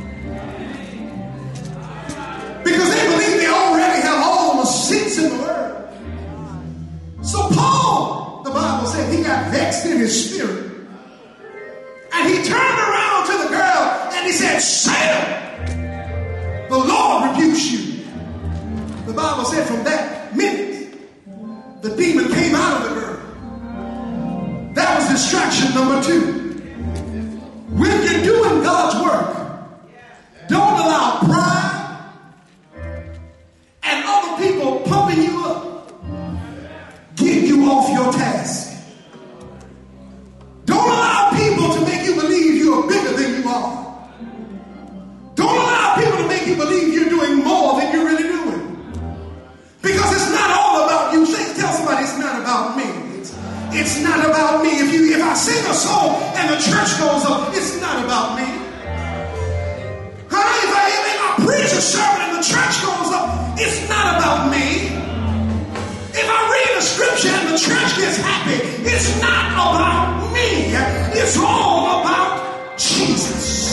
Because they believe they already have all the sense in the world. So Paul, the Bible said, he got vexed in his spirit. And he turned around to the girl and he said, Satan, the Lord rebukes you. The Bible said from that minute, the demon came out of the girl. That was distraction number 2. When you're doing God's work, don't allow pride and other people pumping you up get you off your task. Don't allow people to make you believe you're bigger than you are. Don't allow people to make you believe you're doing more than you're really doing. Because it's not all about you. Tell somebody it's not about me. It's not about me. If I sing a song and the church goes up, it's not about me. Honey, if I preach a sermon and the church goes up, it's not about me. If I read a scripture and the church gets happy, it's not about me. It's all about Jesus.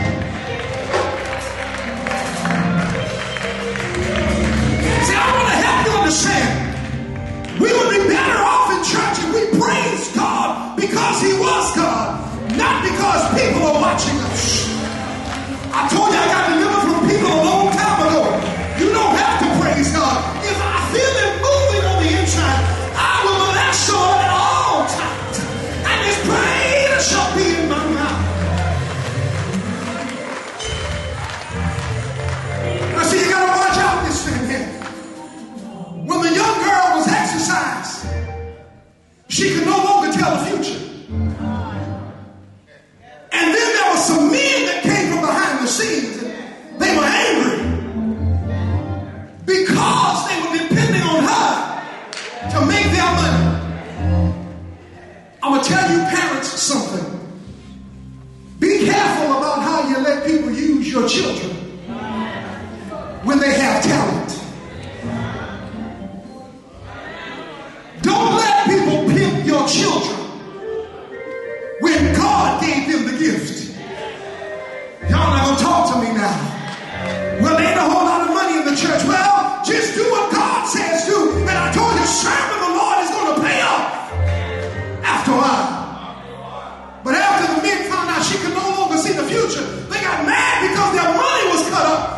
See, I want to help you understand. We would be better off in church if we praise God because He was God, not because people are watching us. I told you I got delivered from people a long time ago. You don't have to praise God. If I feel Him moving on the inside, I will bless the Lord at all times, and His praise shall be in my mouth. Now see, you got to watch out this thing here. When the young girl was exercised, she could no longer tell the future. And then there were some men that came from behind the scenes. And they were angry because they were depending on her to make their money. I'm going to tell you parents something. Be careful about how you let people use your children when they have talent. Don't let people pimp your children when God gave them the gift. Y'all not gonna talk to me now. Well, there ain't a whole lot of money in the church. Well, just do what God says do. And I told you, serving the Lord is going to pay off after a while. But after the men found out she could no longer see the future, they got mad because their money was cut up.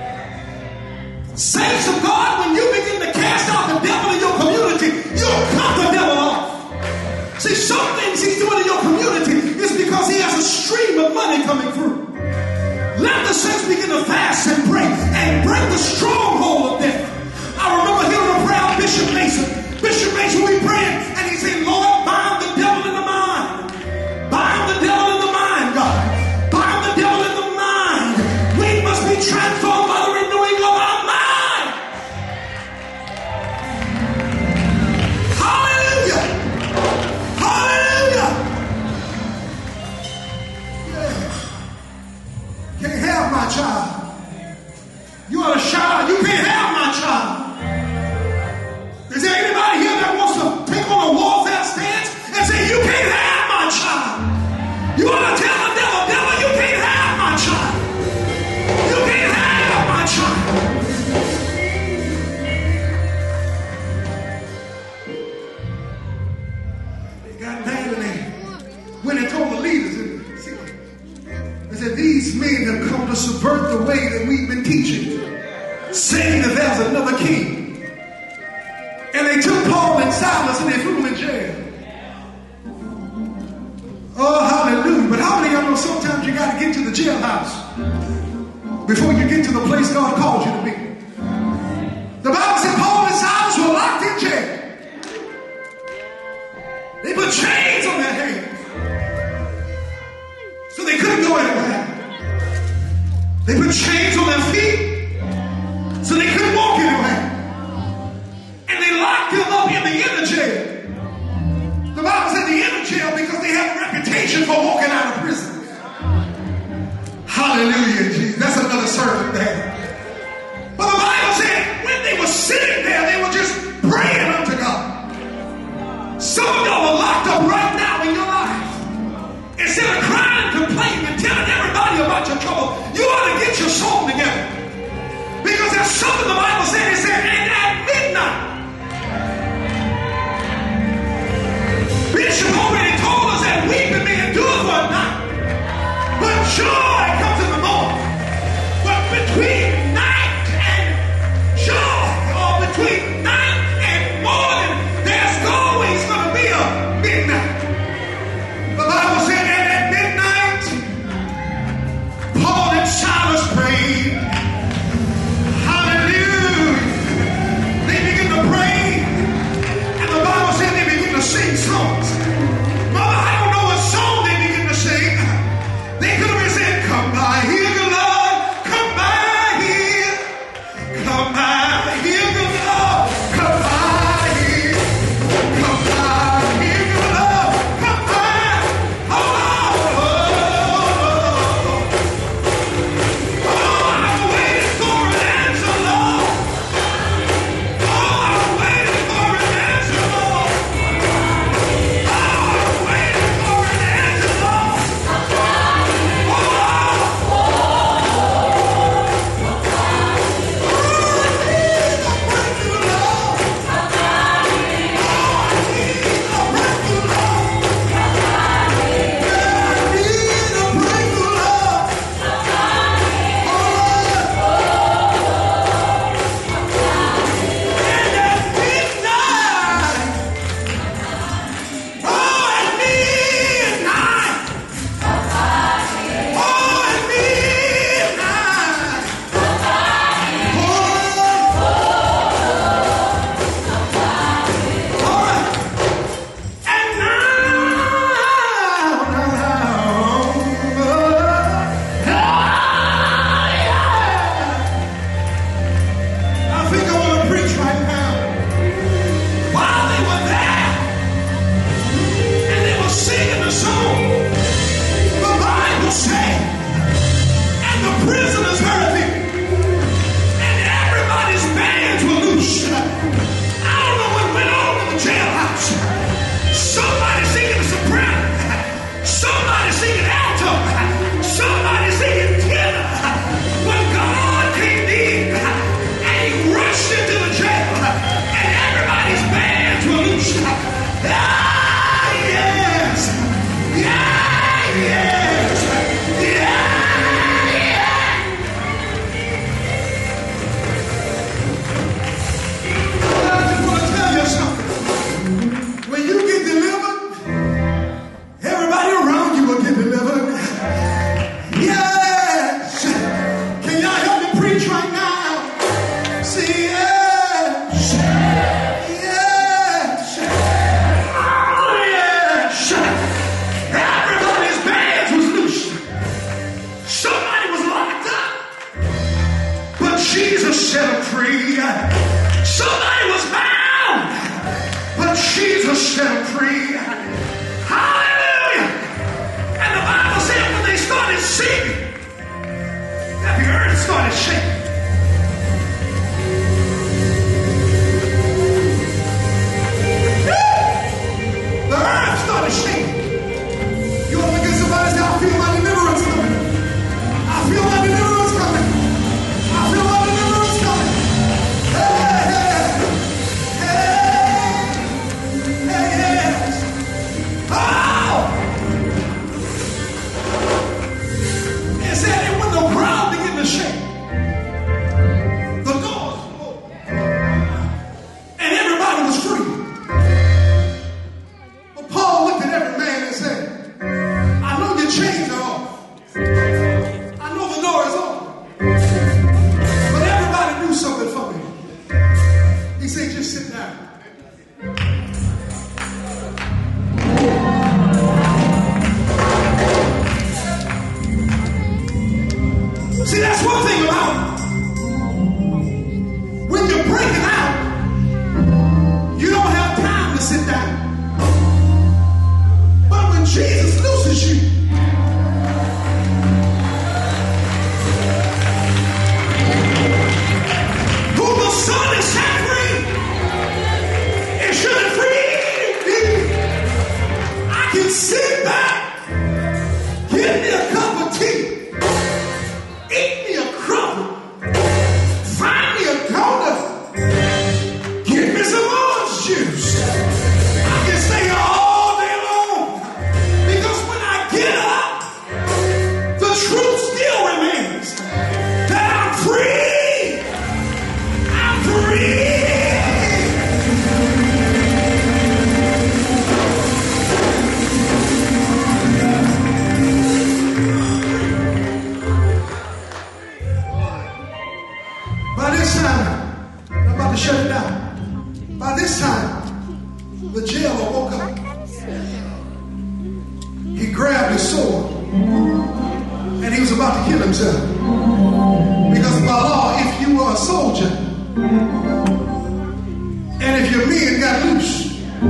Saints of God, when you begin to cast out the devil in your community, you'll cut the devil off. See, some things he's doing in your community is because he has a stream of money coming through. Let the saints begin to fast and pray and break the stronghold of death. I remember hearing a prayer of Bishop Mason. Bishop Mason, we prayed, and he said, Lord, bind the devil in the mind. Bind the devil in the mind, God. Bind the devil in the mind. We must be transformed by the renewing of our mind. Hallelujah. Hallelujah. Yeah. Can't have my child. You ought to shout out, you can't have my child. Is there anybody here that wants to take on a warfare stance and say, you can't have my child? You ought to tell the devil, devil, you can't have my child. You can't have my child. They got mad when they told the leaders, they said, these men have come to subvert the way that we've been teaching, saying that there's another king. And they took Paul and Silas and they threw them in jail. Oh, hallelujah. But how many of y'all know sometimes you got to get to the jailhouse before you get to the place God called you to be? The Bible said Paul and Silas were locked in jail. They put chains on their hands so they couldn't go anywhere. They put chains on their feet so they couldn't walk anywhere. And they locked them up in the inner jail. The Bible said the inner jail because conviction for walking out of prison. Hallelujah, Jesus. That's another sermon there. But the Bible said when they were sitting there, they were just praying unto God. Some of y'all are locked up right now in your life. Instead of crying and complaining and telling everybody about your trouble, you ought to get your soul together. Because there's something the Bible said. It said, and at midnight. Bishop already told us that weeping may endure for a night, but joy comes in the morning. But between night and joy, or between night and morning, there's always going to be a midnight. The Bible said that at midnight, Paul and Silas prayed. Hallelujah. They begin to pray, and the Bible said they begin to sing songs. Mother, I don't know what song they begin to sing. They could have said, come by here, good Lord, come by here. Come by here, good Lord, come by here. Come by here, good Lord, come by. Oh, I'm waiting for an answer, Lord. Oh, I'm waiting for an answer, Lord. Jesus looses you. By this time, the jailer woke up. He grabbed his sword and he was about to kill himself. Because by law, if you were a soldier and if your men got loose,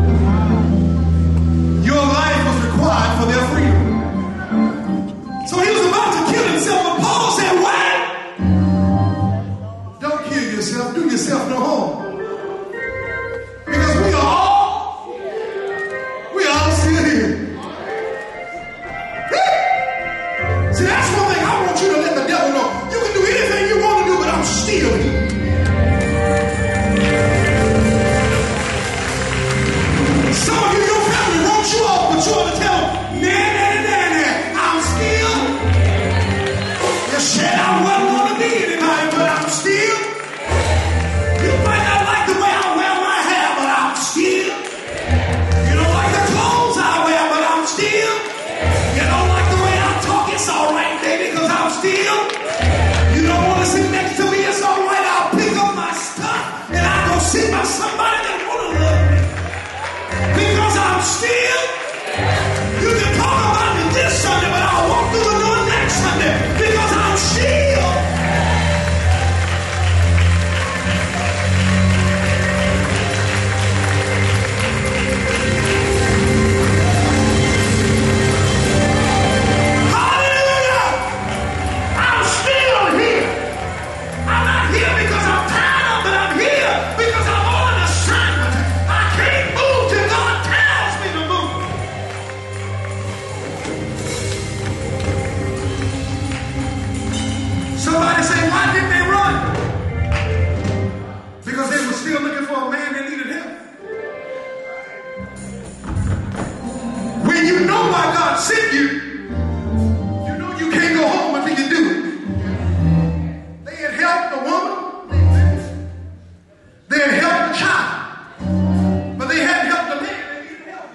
your life was required for their freedom. So he was about to kill himself, but Paul said, wait! Don't kill yourself. Do yourself no harm. Because we are all still here. See, that's one thing I want you to let the devil know. You can do anything you want to do, but I'm still here. Some of you, your family wrote you off, but you ought to tell them, nah, I'm still. You said I wasn't going to be anybody, but I'm still. You might not like the way I wear my hair, but I'm still. You don't like the clothes I wear, but I'm still. You don't like the way I talk, it's all right, baby, because I'm still. You don't want to sit next to me, it's all right. I'll pick up my stuff and I'll go sit by somebody that want to love me. Because I'm still. You can talk about me this Sunday, but I'll walk through the door next Sunday because I'm still. Hallelujah! I'm still here. I'm not here because I'm tired of, but I'm here because I'm on assignment. I can't move till God tells me to move. Somebody say, why didn't they run? Because they were still looking for a man that needed help. When you know why God sent you, you know you can't go home until you do it. They had helped the woman, they had helped the child, but they hadn't helped the man that needed help.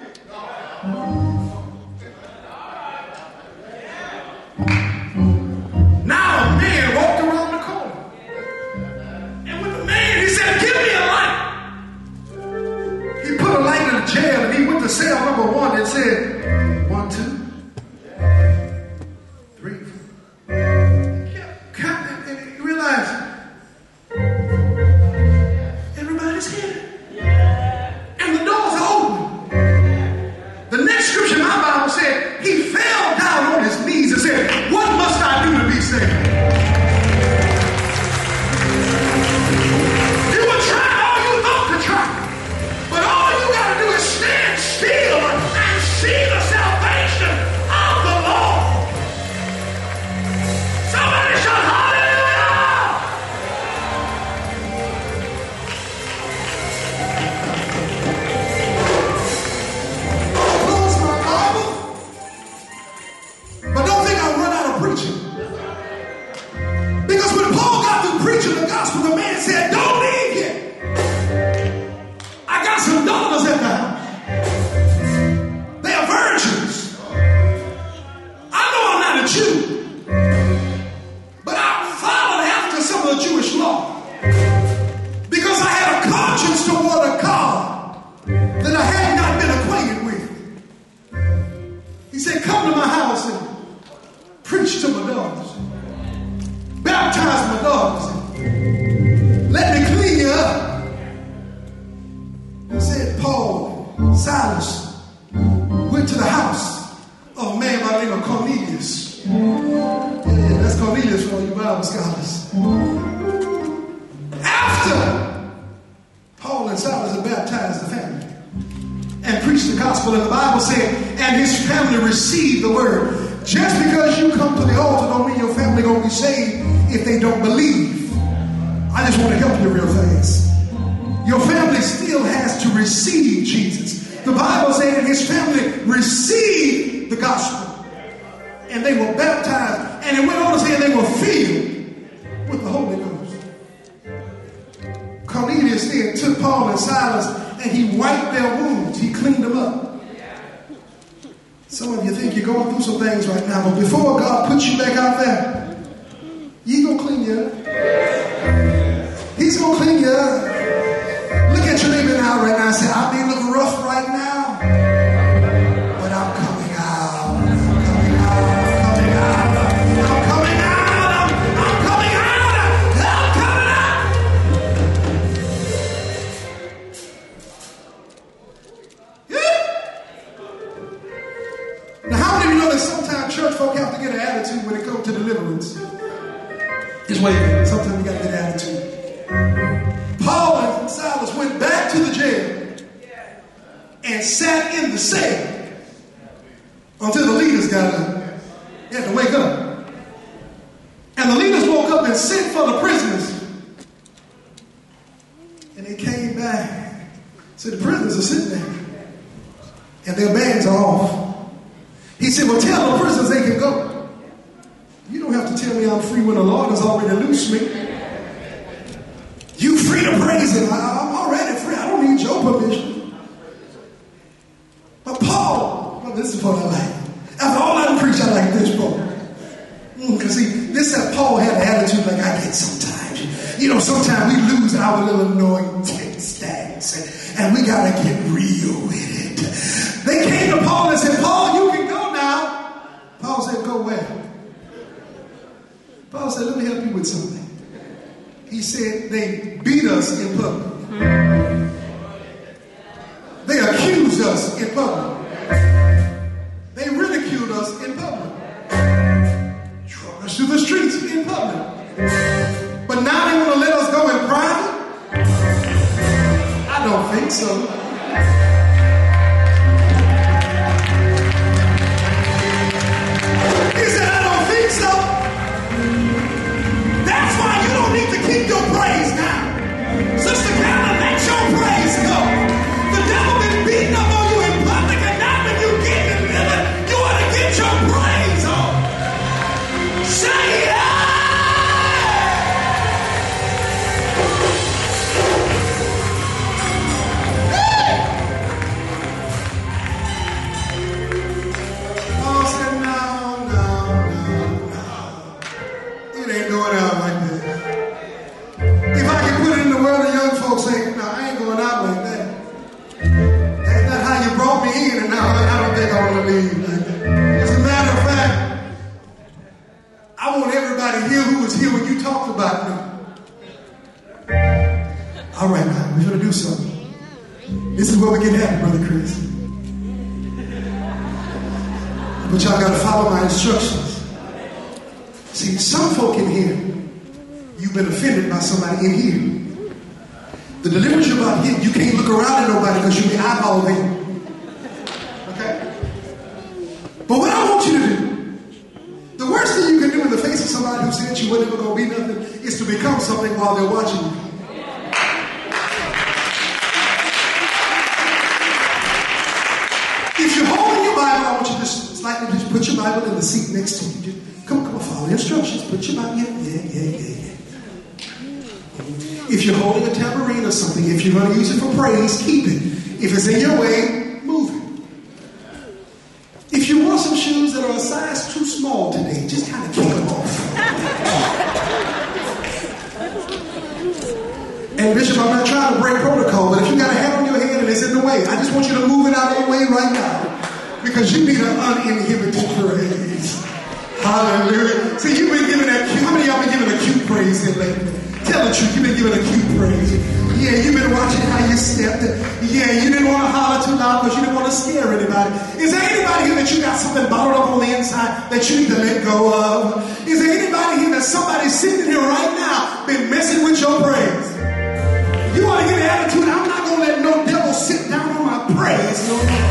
Now a man walked around the corner, and with the man, he said, give me a light. He put a light in the jail, and he went to cell number 1 and said, 1, 2, 3, 4. And he realized everybody's here. And the doors are open. The next scripture in my Bible said, he fell down on his knees and said, what must I do to be saved? You will try all you ought to try. But all you got to do is stand still and see the salvation of the Lord. Somebody shout hallelujah! Close my Bible. But don't think I'll run out of preaching. Because when Paul got through preaching the gospel, the man said, don't leave yet. I got some daughters at the house. They are virgins. I know I'm not a Jew, but I followed after some of the Jewish law because I had a conscience toward a God that I had not been acquainted with. He said, come to my house and preach to my daughters. Baptize my daughters. Let me clean you up. He said, Paul, Silas went to the house of a man by the name of Cornelius. Yeah, that's Cornelius for you Bible scholars. After Paul and Silas had baptized the family and preached the gospel, and the Bible said, and his family received the word. Just because you come to the altar don't mean your family gonna be saved if they don't believe. I just want to help you real fast. Your family still has to receive Jesus. The Bible said that his family received the gospel and they were baptized, and it went on to say they were filled with the Holy Ghost. Cornelius then took Paul and Silas and he wiped their wounds. He cleaned them up. Some of you think you're going through some things right now, but before God puts you back out there, He's going to clean you up. He's going to clean you up. Look at your neighbor now Now, how many of you know that sometimes church folk have to get an attitude when it comes to deliverance? Just wait a minute. Sometimes you got to get an attitude. Paul and Silas went back to the jail and sat in the cell until the leaders got up. They had to wake up. And the leaders woke up and sent for the prisoners. And they came back. So the prisoners are sitting there. And their bands are off. He said, well, tell the prisoners they can go. You don't have to tell me I'm free when the Lord has already loosed me. You free to praise him. I'm already free. I don't need your permission. But Paul, well, this is what I like. After all I preach, I like this part. Because see, this that Paul had an attitude like I get sometimes. You know, sometimes we lose our little anointing stance. And we got to get real with it. They came to Paul and said, Paul, you can go now. Paul said, go where? Paul said, let me help you with something. He said, they beat us in public. They accused us in public. They ridiculed us in public. Drug us through the streets in public. But now they want to let us go in private? I don't think so. He said, I don't think so. That's why you don't need to keep your praise now. Sister Carolyn, let your praise go. The devil been beating up on you in public, and now when you get delivered, you ought to get your praise on. Say yeah! Paul said, no. It ain't going out like that. If I can put it in the world, the young folks say, no, I ain't going out like that. That's not how you brought me in, and now I don't think I want to leave like that. As a matter of fact, I want everybody here who was here when you talked about me. All right, now, we're going to do something. This is where we get happy, Brother Chris. But y'all got to follow my instructions. See, some folk in here, you've been offended by somebody in here. The deliverance you're about to get, you can't look around at nobody because you'll be eyeball them. Okay? But what I want you to do, the worst thing you can do in the face of somebody who said you were never going to be nothing is to become something while they're watching you. If you're holding your Bible, I want you to slightly just put your Bible in the seat next to you. Just, come on, follow the instructions. Put your Bible in. Yeah. If you're holding a tambourine or something, if you're going to use it for praise, keep it. If it's in your way, move it. If you want some shoes that are a size too small today, just kind of kick them off. And Bishop, I'm not trying to break protocol, but if you got a hat on your head and it's in the way, I just want you to move it out of the way right now. Because you need an uninhibited praise. Hallelujah. See, you've been giving that cute. How many of y'all been giving a cute praise here lately? Tell the truth, you've been giving a cute praise. Yeah, you've been watching how you stepped. Yeah, you didn't want to holler too loud because you didn't want to scare anybody. Is there anybody here that you got something bottled up on the inside that you need to let go of? Is there anybody here that somebody's sitting here right now been messing with your praise? You want to get an attitude, I'm not going to let no devil sit down on my praise no more.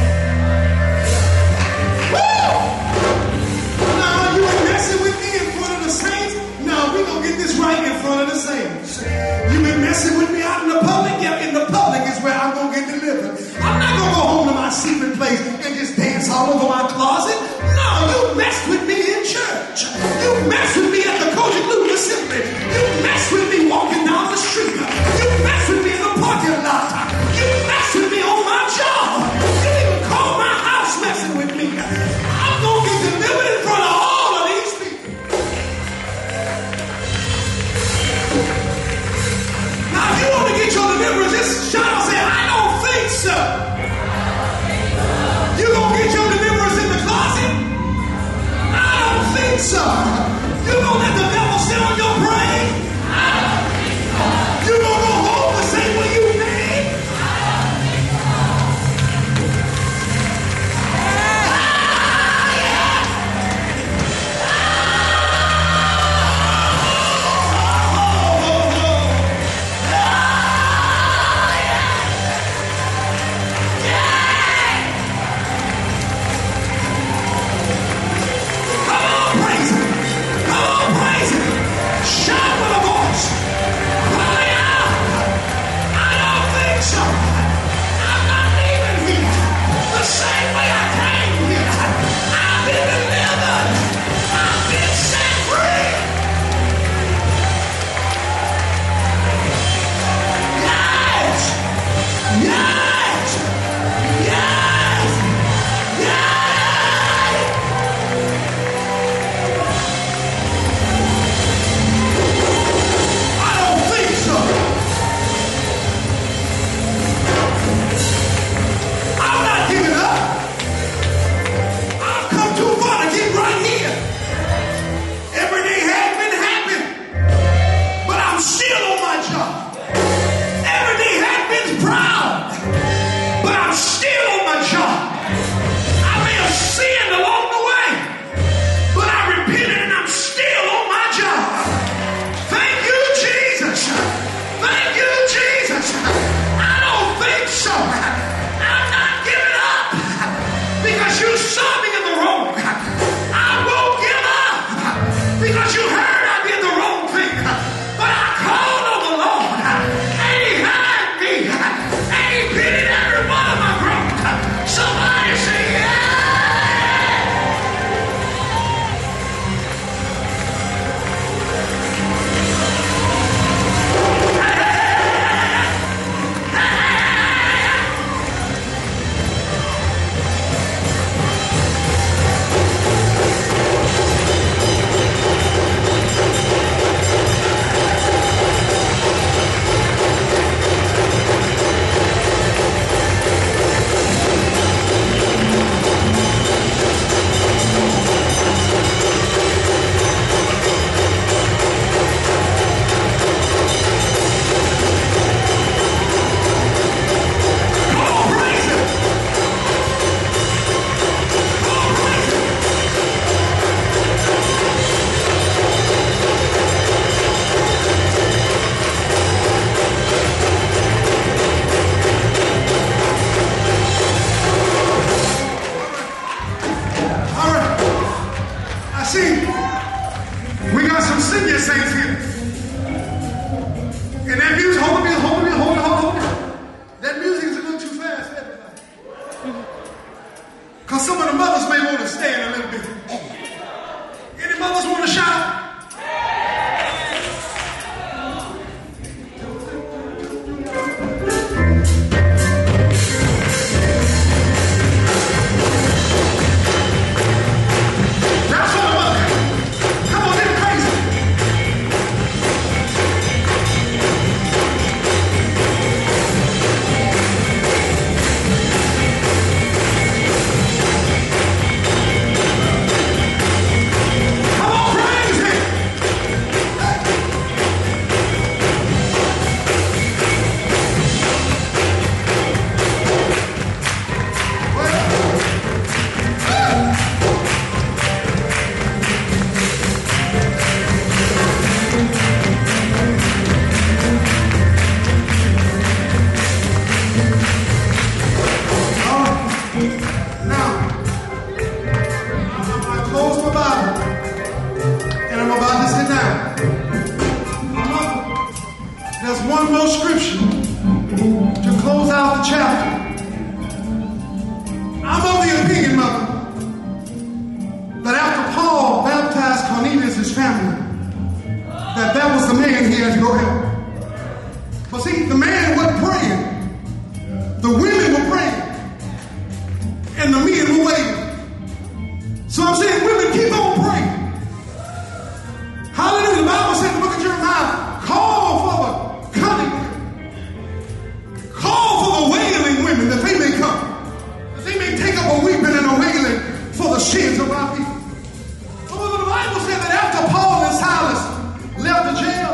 Woo! Now, you ain't messing with me in front of the saints. Now, we're going to get this right in front of the saints. You've been messing with me out in the public. Yeah, in the public is where I'm going to get delivered. I'm not going to go home to my secret place and just dance all over my closet. No, you messed with me in church. You messed with me at the Kojic Lutheran Assembly. You messed with me walking down the street. You messed with me in the parking lot. You messed with me on my job. You even some of the mothers may want to stand a little bit. Any mothers want to shout? One more scripture to close out the chapter. I'm of the opinion, mother, that after Paul baptized Cornelius' family, that was the man he had to go help. But see, the man wasn't praying. The women were praying. And the men were waiting. So I'm saying, women, keep on praying. Hallelujah. The Bible said in the book of Jeremiah, call for the cunning, call for the wailing women that they may come, that they may take up a weeping and a wailing for the sins of our people. So the Bible said that after Paul and Silas left the jail,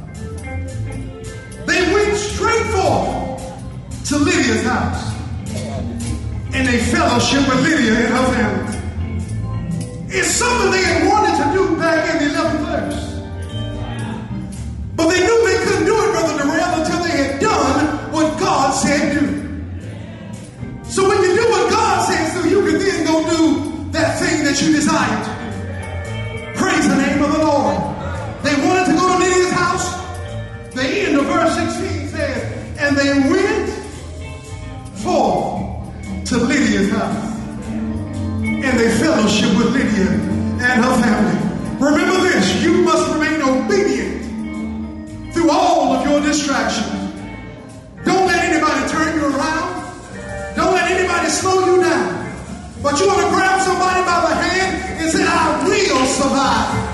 they went straight forth to Lydia's house, and they fellowship with Lydia and her family. It's something they had wanted to do back in the 11th verse. But they knew they couldn't do it, Brother Darrell, until they had done what God said do. So when you do what God says do, you can then go do that thing that you desire to do. Praise the name of the Lord. They wanted to go to Lydia's house. The end of verse 16 says, and they went forth to Lydia's house. And they fellowship with Lydia and her family. Remember this, you must remain obedient through all of your distractions. Don't let anybody turn you around. Don't let anybody slow you down. But you want to grab somebody by the hand and say, I will survive.